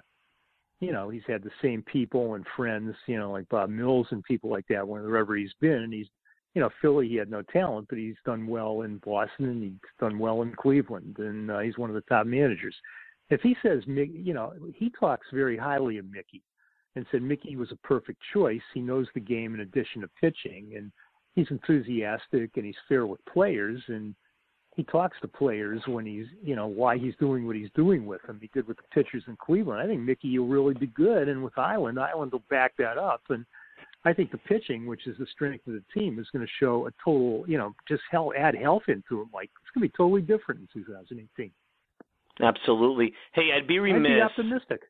He's had the same people and friends, like Bob Mills and people like that wherever he's been. And he's, Philly, he had no talent, but he's done well in Boston and he's done well in Cleveland. And he's one of the top managers. If he says, he talks very highly of Mickey and said Mickey was a perfect choice. He knows the game in addition to pitching, and he's enthusiastic and he's fair with players, and he talks to players when he's, why he's doing what he's doing with them. He did with the pitchers in Cleveland. I think Mickey will really be good, and with Eiland will back that up. And I think the pitching, which is the strength of the team, is going to show a total, just add health into it, Mike. It's going to be totally different in 2018. Absolutely. Hey, I'd be remiss. I'd be optimistic.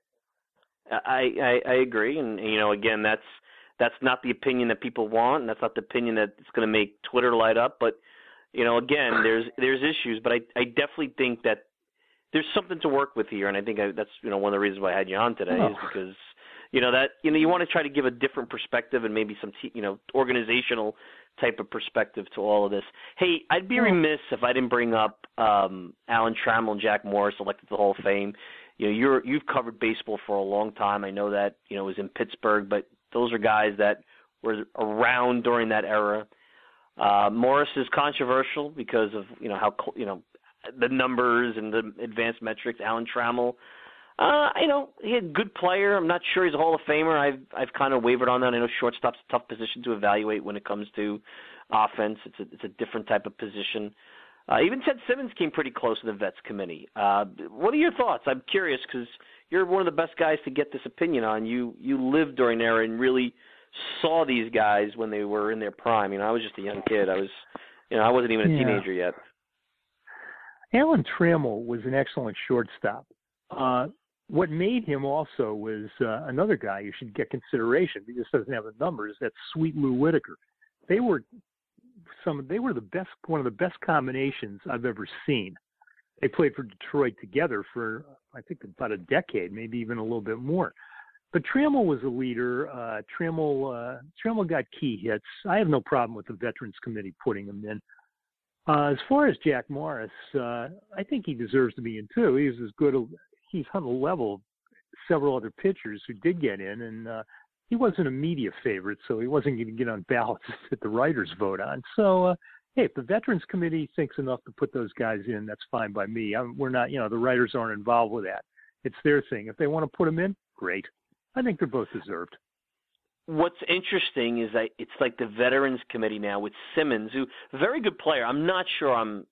I agree, and again, that's not the opinion that people want, and that's not the opinion that it's going to make Twitter light up. But again, there's issues, but I definitely think that there's something to work with here, and I think that's one of the reasons why I had you on today is because you want to try to give a different perspective and maybe some organizational type of perspective to all of this. Hey, I'd be remiss if I didn't bring up Alan Trammell and Jack Morris elected to the Hall of Fame. You've covered baseball for a long time. I know that it was in Pittsburgh, but those are guys that were around during that era. Morris is controversial because of how the numbers and the advanced metrics. Alan Trammell, he's a good player. I'm not sure he's a Hall of Famer. I've kind of wavered on that. I know shortstop's a tough position to evaluate when it comes to offense. It's a different type of position. Even Ted Simmons came pretty close to the Vets committee. What are your thoughts? I'm curious because you're one of the best guys to get this opinion on. You lived during the era and really saw these guys when they were in their prime. I was just a young kid. I wasn't even a teenager yet. Alan Trammell was an excellent shortstop. What made him also was another guy who should get consideration. He just doesn't have the numbers. That's Sweet Lou Whitaker. They were the best, one of the best combinations I've ever seen. They played for Detroit together for, I think, about a decade, maybe even a little bit more. But Trammell was a leader. Trammell got key hits. I have no problem with the Veterans Committee putting him in. As far as Jack Morris, I think he deserves to be in too. He's on the level of several other pitchers who did get in, and he wasn't a media favorite, so he wasn't going to get on ballots that the writers vote on. So, hey, if the Veterans Committee thinks enough to put those guys in, that's fine by me. We're not, the writers aren't involved with that. It's their thing. If they want to put them in, great. I think they're both deserved. What's interesting is that it's like the Veterans Committee now with Simmons, who a very good player. I'm not sure I'm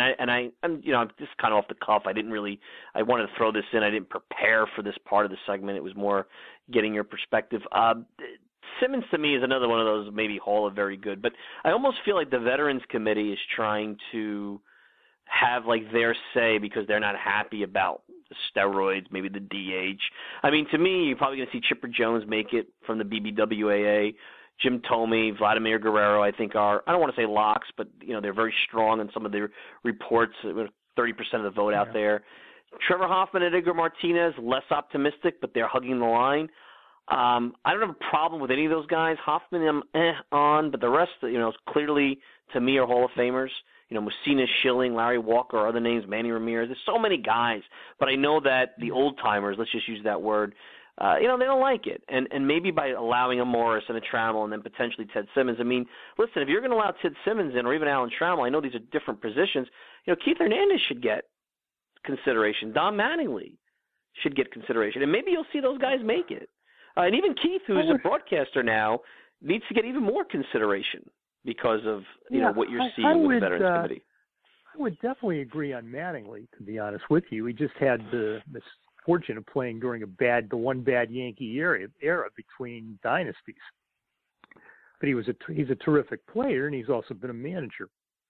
just kind of off the cuff. I wanted to throw this in. I didn't prepare for this part of the segment. It was more getting your perspective. Simmons to me is another one of those maybe Hall of very good, but I almost feel like the Veterans Committee is trying to have like their say because they're not happy about the steroids, maybe the DH. I mean, to me, you're probably going to see Chipper Jones make it from the BBWAA. Jim Thome, Vladimir Guerrero, I think are, I don't want to say locks, but they're very strong in some of their reports. 30% of the vote out there. Trevor Hoffman and Edgar Martinez, less optimistic, but they're hugging the line. I don't have a problem with any of those guys. Hoffman, I'm on, but the rest, clearly to me are Hall of Famers. Mussina, Schilling, Larry Walker, other names, Manny Ramirez. There's so many guys, but I know that the old timers, let's just use that word, they don't like it. And maybe by allowing a Morris and a Trammell and then potentially Ted Simmons. I mean, listen, if you're going to allow Ted Simmons in or even Alan Trammell, I know these are different positions. Keith Hernandez should get consideration. Don Mattingly should get consideration. And maybe you'll see those guys make it. And even Keith, who's a broadcaster now, needs to get even more consideration because of what you're seeing with the Veterans Committee. I would definitely agree on Mattingly, to be honest with you. He just had the misfortune of playing during the one bad Yankee era between dynasties. But he's a terrific player, and he's also been a manager.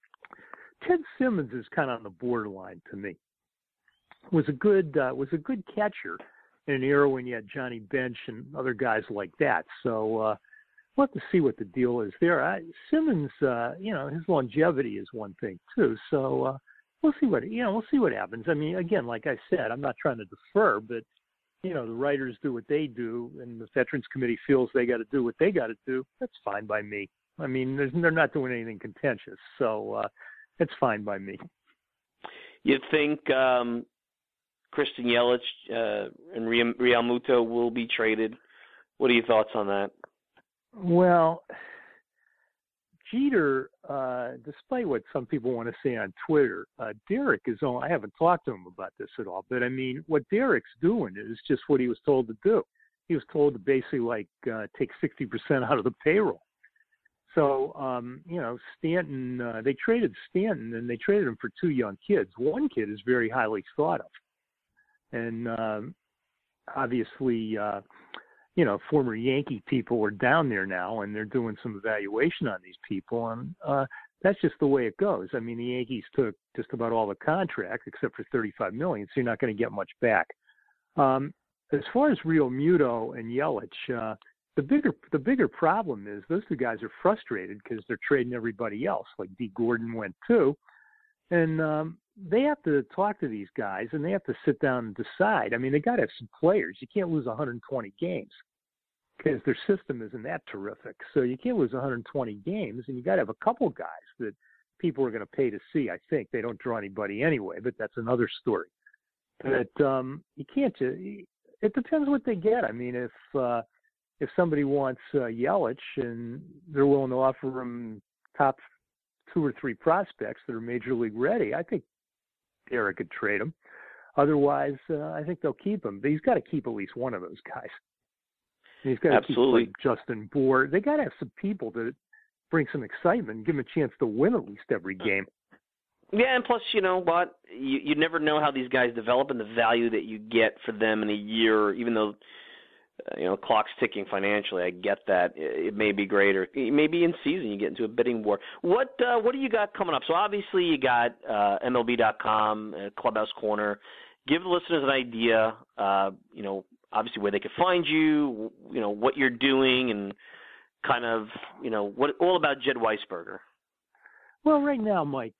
Ted Simmons is kind of on the borderline to me. Was a good catcher in an era when you had Johnny Bench and other guys like that. So we'll have to see what the deal is there. Simmons, his longevity is one thing too. So we'll see what happens. I mean, again, like I said, I'm not trying to defer, but the writers do what they do, and the Veterans Committee feels they got to do what they got to do. That's fine by me. I mean, they're not doing anything contentious, so it's fine by me. You think Christian Yelich and Real Muto will be traded? What are your thoughts on that? Well, Jeter, despite what some people want to say on Twitter, Derek is on. I haven't talked to him about this at all, but I mean, what Derek's doing is just what he was told to do. He was told to basically take 60% out of the payroll. So, Stanton, they traded Stanton, and they traded him for two young kids. One kid is very highly thought of. And obviously, former Yankee people are down there now, and they're doing some evaluation on these people. And that's just the way it goes. I mean, the Yankees took just about all the contracts except for $35 million, so you're not going to get much back. As far as Real Muto and Yelich, the bigger problem is those two guys are frustrated because they're trading everybody else. Like D. Gordon went too, and they have to talk to these guys, and they have to sit down and decide. I mean, they got to have some players. You can't lose 120 games because their system isn't that terrific. So you can't lose 120 games, and you got to have a couple guys that people are going to pay to see. I think they don't draw anybody anyway, but that's another story. But you can't. It depends what they get. I mean, if somebody wants Yelich and they're willing to offer him top 2 or 3 prospects that are major league ready, I think Derek could trade him. Otherwise, I think they'll keep him. But he's got to keep at least one of those guys. And he's got to keep like Justin Bour. They got to have some people that bring some excitement and give him a chance to win at least every game. Yeah, and plus, you know what? You never know how these guys develop and the value that you get for them in a year, even though clock's ticking financially. I get that. It may be greater. Maybe in season you get into a bidding war. What do you got coming up? So obviously you got MLB.com, Clubhouse Corner. Give the listeners an idea, obviously where they could find you, what you're doing, and kind of, what all about Jed Weisberger. Well, right now, Mike,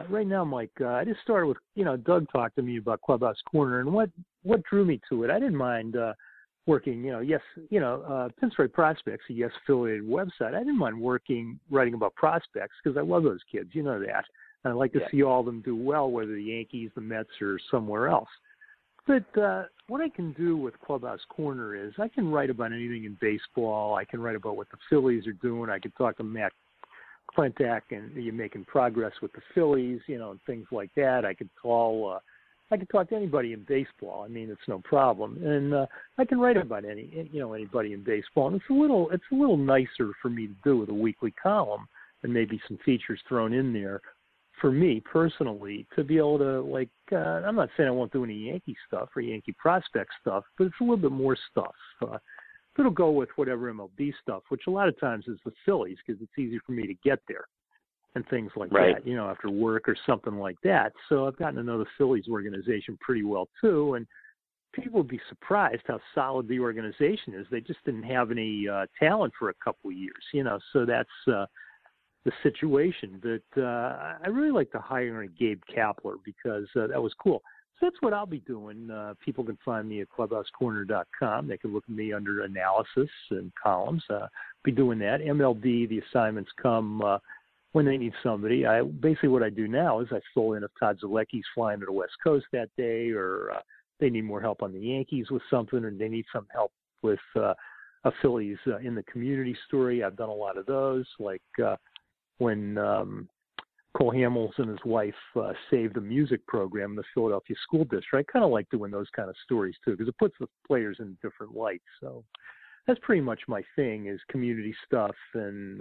I just started with, Doug talked to me about Clubhouse Corner, and what drew me to it. I didn't mind working, Pinstripe Prospects, a Yes affiliated website. I didn't mind writing about prospects because I love those kids, you know that. And I like to see all of them do well, whether the Yankees, the Mets, or somewhere else. But what I can do with Clubhouse Corner is I can write about anything in baseball. I can write about what the Phillies are doing. I can talk to Matt Klentak, and you're making progress with the Phillies, and things like that. I could talk to anybody in baseball. I mean, it's no problem, and I can write about anybody in baseball. And it's a little nicer for me to do with a weekly column and maybe some features thrown in there. For me personally, to be able to I'm not saying I won't do any Yankee stuff or Yankee prospect stuff, but it's a little bit more stuff. It'll go with whatever MLB stuff, which a lot of times is the Phillies because it's easy for me to get there and things like that, after work or something like that. So I've gotten to know the Phillies organization pretty well too, and people would be surprised how solid the organization is. They just didn't have any talent for a couple of years, so that's the situation. But I really like the hiring of Gabe Kapler because that was cool. So that's what I'll be doing. People can find me at clubhousecorner.com. They can look at me under analysis and columns. Be doing that. MLB, the assignments come when they need somebody. Basically what I do now is I fill in if Todd Zalecki's flying to the West Coast that day, or they need more help on the Yankees with something, or they need some help with a Phillies in the community story. I've done a lot of those, like when Cole Hamels and his wife saved the music program in the Philadelphia School District. I kind of like doing those kind of stories too because it puts the players in different lights. So that's pretty much my thing, is community stuff and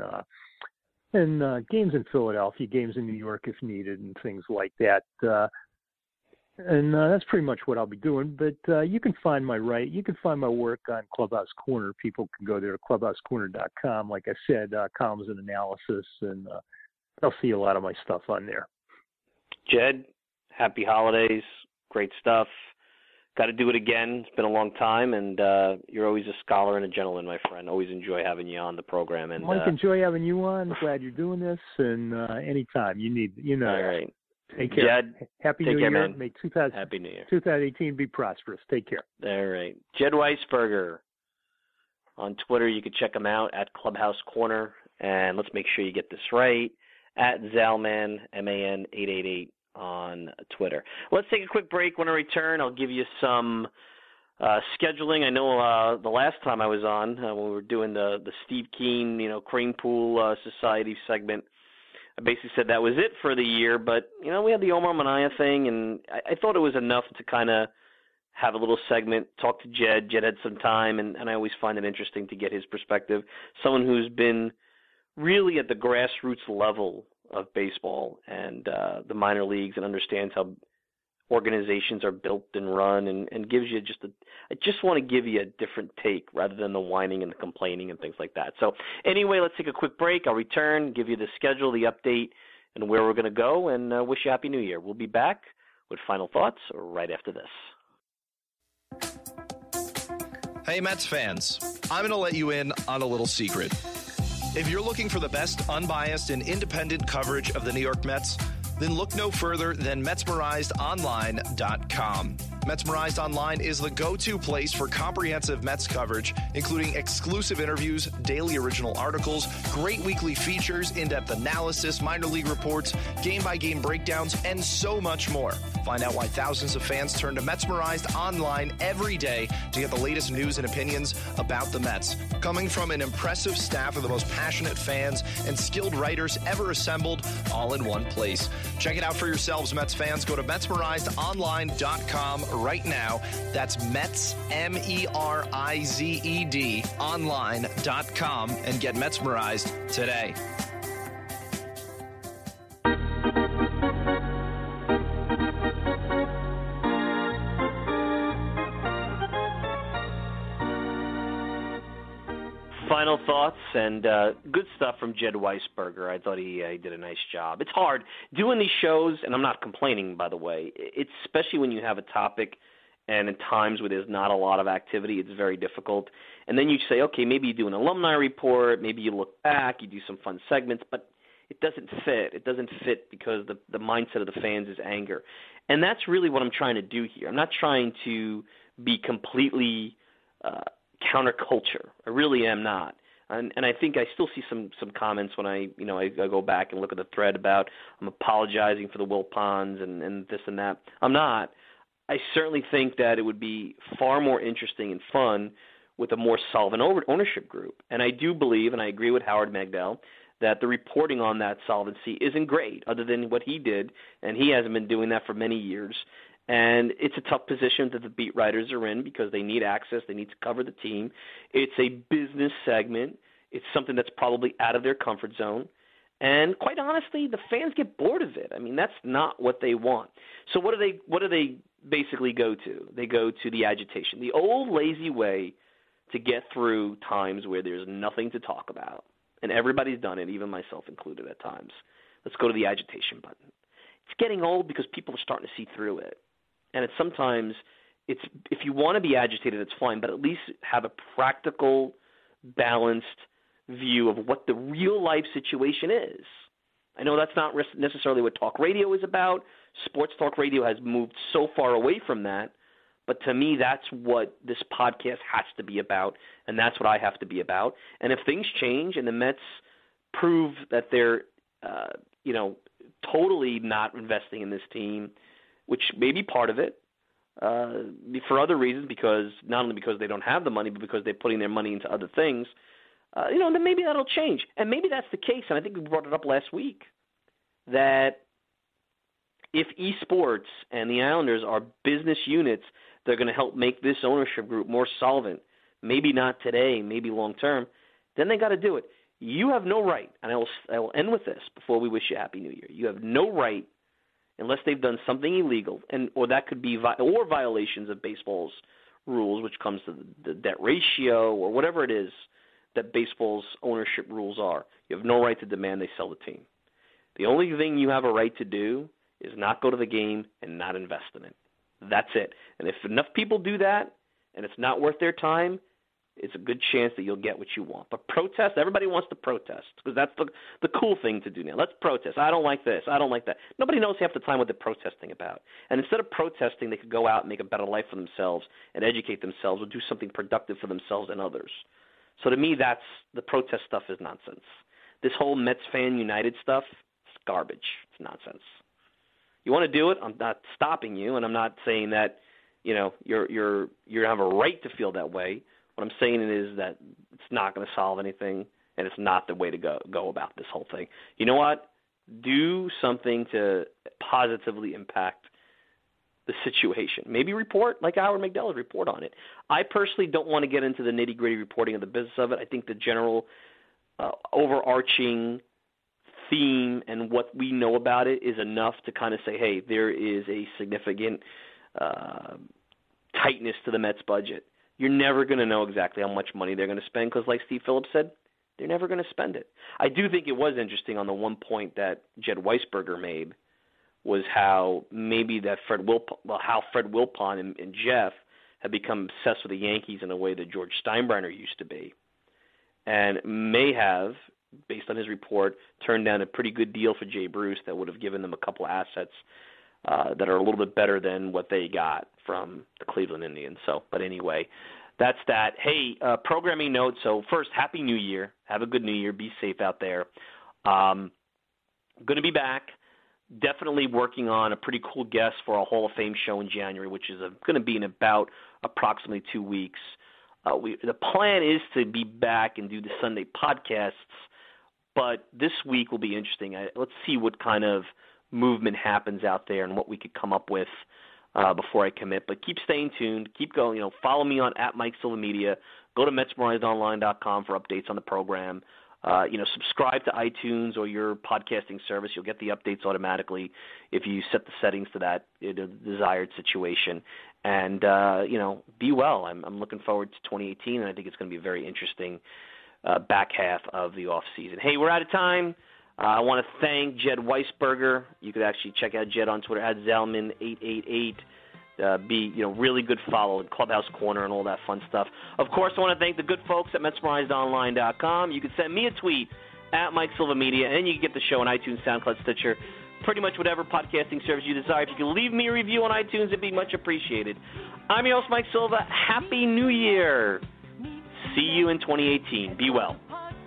games in Philadelphia, games in New York if needed, and things like that. And that's pretty much what I'll be doing. But you can find my work on Clubhouse Corner. People can go there to clubhousecorner.com. Like I said, columns and analysis, and they'll see a lot of my stuff on there. Jed, happy holidays. Great stuff. Got to do it again. It's been a long time, and you're always a scholar and a gentleman, my friend. Always enjoy having you on the program. And Mike, enjoy having you on. Glad you're doing this, and anytime you need, All right. Take care. Jed, Happy New Year. Man. May Happy New Year. 2018 be prosperous. Take care. All right. Jed Weisberger. On Twitter, you can check him out at Clubhouse Corner. And let's make sure you get this right, at Zalman, MAN 888 on Twitter. Let's take a quick break. When I return, I'll give you some scheduling. I know the last time I was on, when we were doing the Steve Keen, Crane Pool Society segment, I basically said that was it for the year. But, we had the Omar Minaya thing, and I thought it was enough to kind of have a little segment, talk to Jed. Jed had some time, and I always find it interesting to get his perspective. Someone who's been really at the grassroots level of baseball and the minor leagues, and understands how organizations are built and run, and gives you I just want to give you a different take rather than the whining and the complaining and things like that. So anyway, let's take a quick break. I'll return, give you the schedule, the update, and where we're going to go, and wish you Happy New Year. We'll be back with final thoughts right after this. Hey, Mets fans, I'm going to let you in on a little secret. If you're looking for the best unbiased and independent coverage of the New York Mets, then look no further than MetsmerizedOnline.com. Metsmerized Online is the go-to place for comprehensive Mets coverage, including exclusive interviews, daily original articles, great weekly features, in-depth analysis, minor league reports, game-by-game breakdowns, and so much more. Find out why thousands of fans turn to Metsmerized Online every day to get the latest news and opinions about the Mets. Coming from an impressive staff of the most passionate fans and skilled writers ever assembled, all in one place. Check it out for yourselves, Mets fans. Go to MetsmerizedOnline.com right now. That's Mets, MERIZED, online.com, and get Metsmerized today. Final thoughts and good stuff from Jed Weisberger. I thought he did a nice job. It's hard doing these shows, and I'm not complaining, by the way. It's especially when you have a topic and in times where there's not a lot of activity, it's very difficult. And then you say, okay, maybe you do an alumni report, maybe you look back, you do some fun segments, but it doesn't fit. It doesn't fit because the mindset of the fans is anger. And that's really what I'm trying to do here. I'm not trying to be completely counterculture. I really am not. And I think I still see some comments when I go back and look at the thread about I'm apologizing for the Wilpons and this and that. I'm not. I certainly think that it would be far more interesting and fun with a more solvent ownership group. And I do believe, and I agree with Howard Megdal, that the reporting on that solvency isn't great other than what he did, and he hasn't been doing that for many years. And it's a tough position that the beat writers are in because they need access. They need to cover the team. It's a business segment. It's something that's probably out of their comfort zone. And quite honestly, the fans get bored of it. I mean, that's not what they want. So what do they basically go to? They go to the agitation, the old lazy way to get through times where there's nothing to talk about. And everybody's done it, even myself included at times. Let's go to the agitation button. It's getting old because people are starting to see through it. And sometimes if you want to be agitated, it's fine, but at least have a practical, balanced view of what the real life situation is. I know that's not necessarily what talk radio is about. Sports talk radio has moved so far away from that. But to me, that's what this podcast has to be about, and that's what I have to be about. And if things change and the Mets prove that they're, totally not investing in this team, which may be part of it, for other reasons, because not only because they don't have the money, but because they're putting their money into other things, then maybe that'll change. And maybe that's the case, and I think we brought it up last week, that if esports and the Islanders are business units, they're going to help make this ownership group more solvent. Maybe not today, maybe long term. Then they got to do it. You have no right, and I will end with this before we wish you a Happy New Year. You have no right, unless they've done something illegal, or that could be or violations of baseball's rules, which comes to the debt ratio or whatever it is that baseball's ownership rules are. You have no right to demand they sell the team. The only thing you have a right to do is not go to the game and not invest in it. That's it. And if enough people do that and it's not worth their time, it's a good chance that you'll get what you want. But protest, everybody wants to protest because that's the cool thing to do now. Let's protest. I don't like this. I don't like that. Nobody knows half the time what they're protesting about. And instead of protesting, they could go out and make a better life for themselves and educate themselves or do something productive for themselves and others. So to me, that's the protest stuff is nonsense. This whole Mets fan united stuff, it's garbage. It's nonsense. You want to do it? I'm not stopping you, and I'm not saying that you have a right to feel that way. What I'm saying is that it's not going to solve anything, and it's not the way to go about this whole thing. You know what? Do something to positively impact the situation. Maybe report, like Howard Megdal, report on it. I personally don't want to get into the nitty-gritty reporting of the business of it. I think the general overarching theme and what we know about it is enough to kind of say, hey, there is a significant tightness to the Mets budget. You're never going to know exactly how much money they're going to spend because, like Steve Phillips said, they're never going to spend it. I do think it was interesting on the one point that Jed Weisberger made was how maybe that Fred Wilpon and Jeff have become obsessed with the Yankees in a way that George Steinbrenner used to be, and may have, based on his report, turned down a pretty good deal for Jay Bruce that would have given them a couple of assets that are a little bit better than what they got from the Cleveland Indians. But anyway, that's that. Hey, programming note. So first, Happy New Year. Have a good New Year. Be safe out there. Going to be back. Definitely working on a pretty cool guest for our Hall of Fame show in January, which is going to be in about approximately 2 weeks. The plan is to be back and do the Sunday podcasts, but this week will be interesting. Let's see what kind of movement happens out there and what we could come up with before I commit. But keep staying tuned. Keep going. Follow me on @MikeSilvaMedia. Go to MetsMerizedOnline.com for updates on the program. Subscribe to iTunes or your podcasting service. You'll get the updates automatically if you set the settings to that desired situation. And, be well. I'm looking forward to 2018, and I think it's going to be a very interesting back half of the off season. Hey, we're out of time. I want to thank Jed Weisberger. You could actually check out Jed on Twitter at Zalman888. Be really good follow in Clubhouse Corner and all that fun stuff. Of course, I want to thank the good folks at MetsMerizedOnline.com. You can send me a tweet at Mike Silva Media, and you can get the show on iTunes, SoundCloud, Stitcher, pretty much whatever podcasting service you desire. If you can leave me a review on iTunes, it'd be much appreciated. I'm your host, Mike Silva. Happy New Year. See you in 2018. Be well.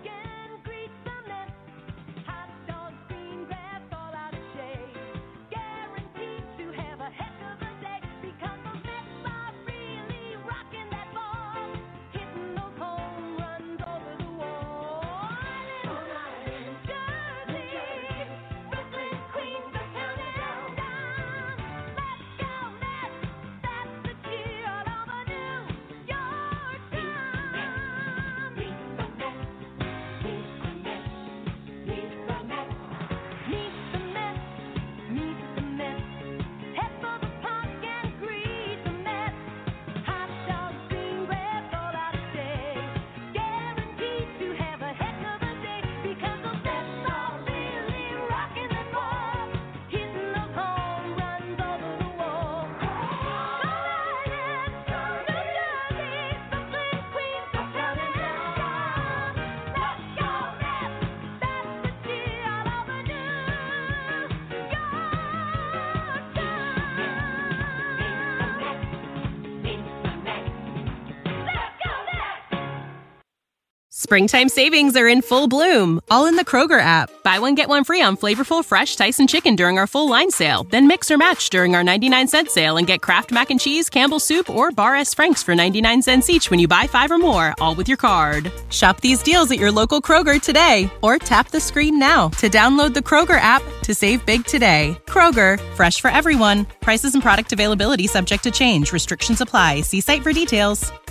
Springtime savings are in full bloom, all in the Kroger app. Buy one, get one free on flavorful, fresh Tyson chicken during our full line sale. Then mix or match during our 99-cent sale and get Kraft Mac and Cheese, Campbell's Soup, or Bar S. Frank's for 99 cents each when you buy 5 or more, all with your card. Shop these deals at your local Kroger today, or tap the screen now to download the Kroger app to save big today. Kroger, fresh for everyone. Prices and product availability subject to change. Restrictions apply. See site for details.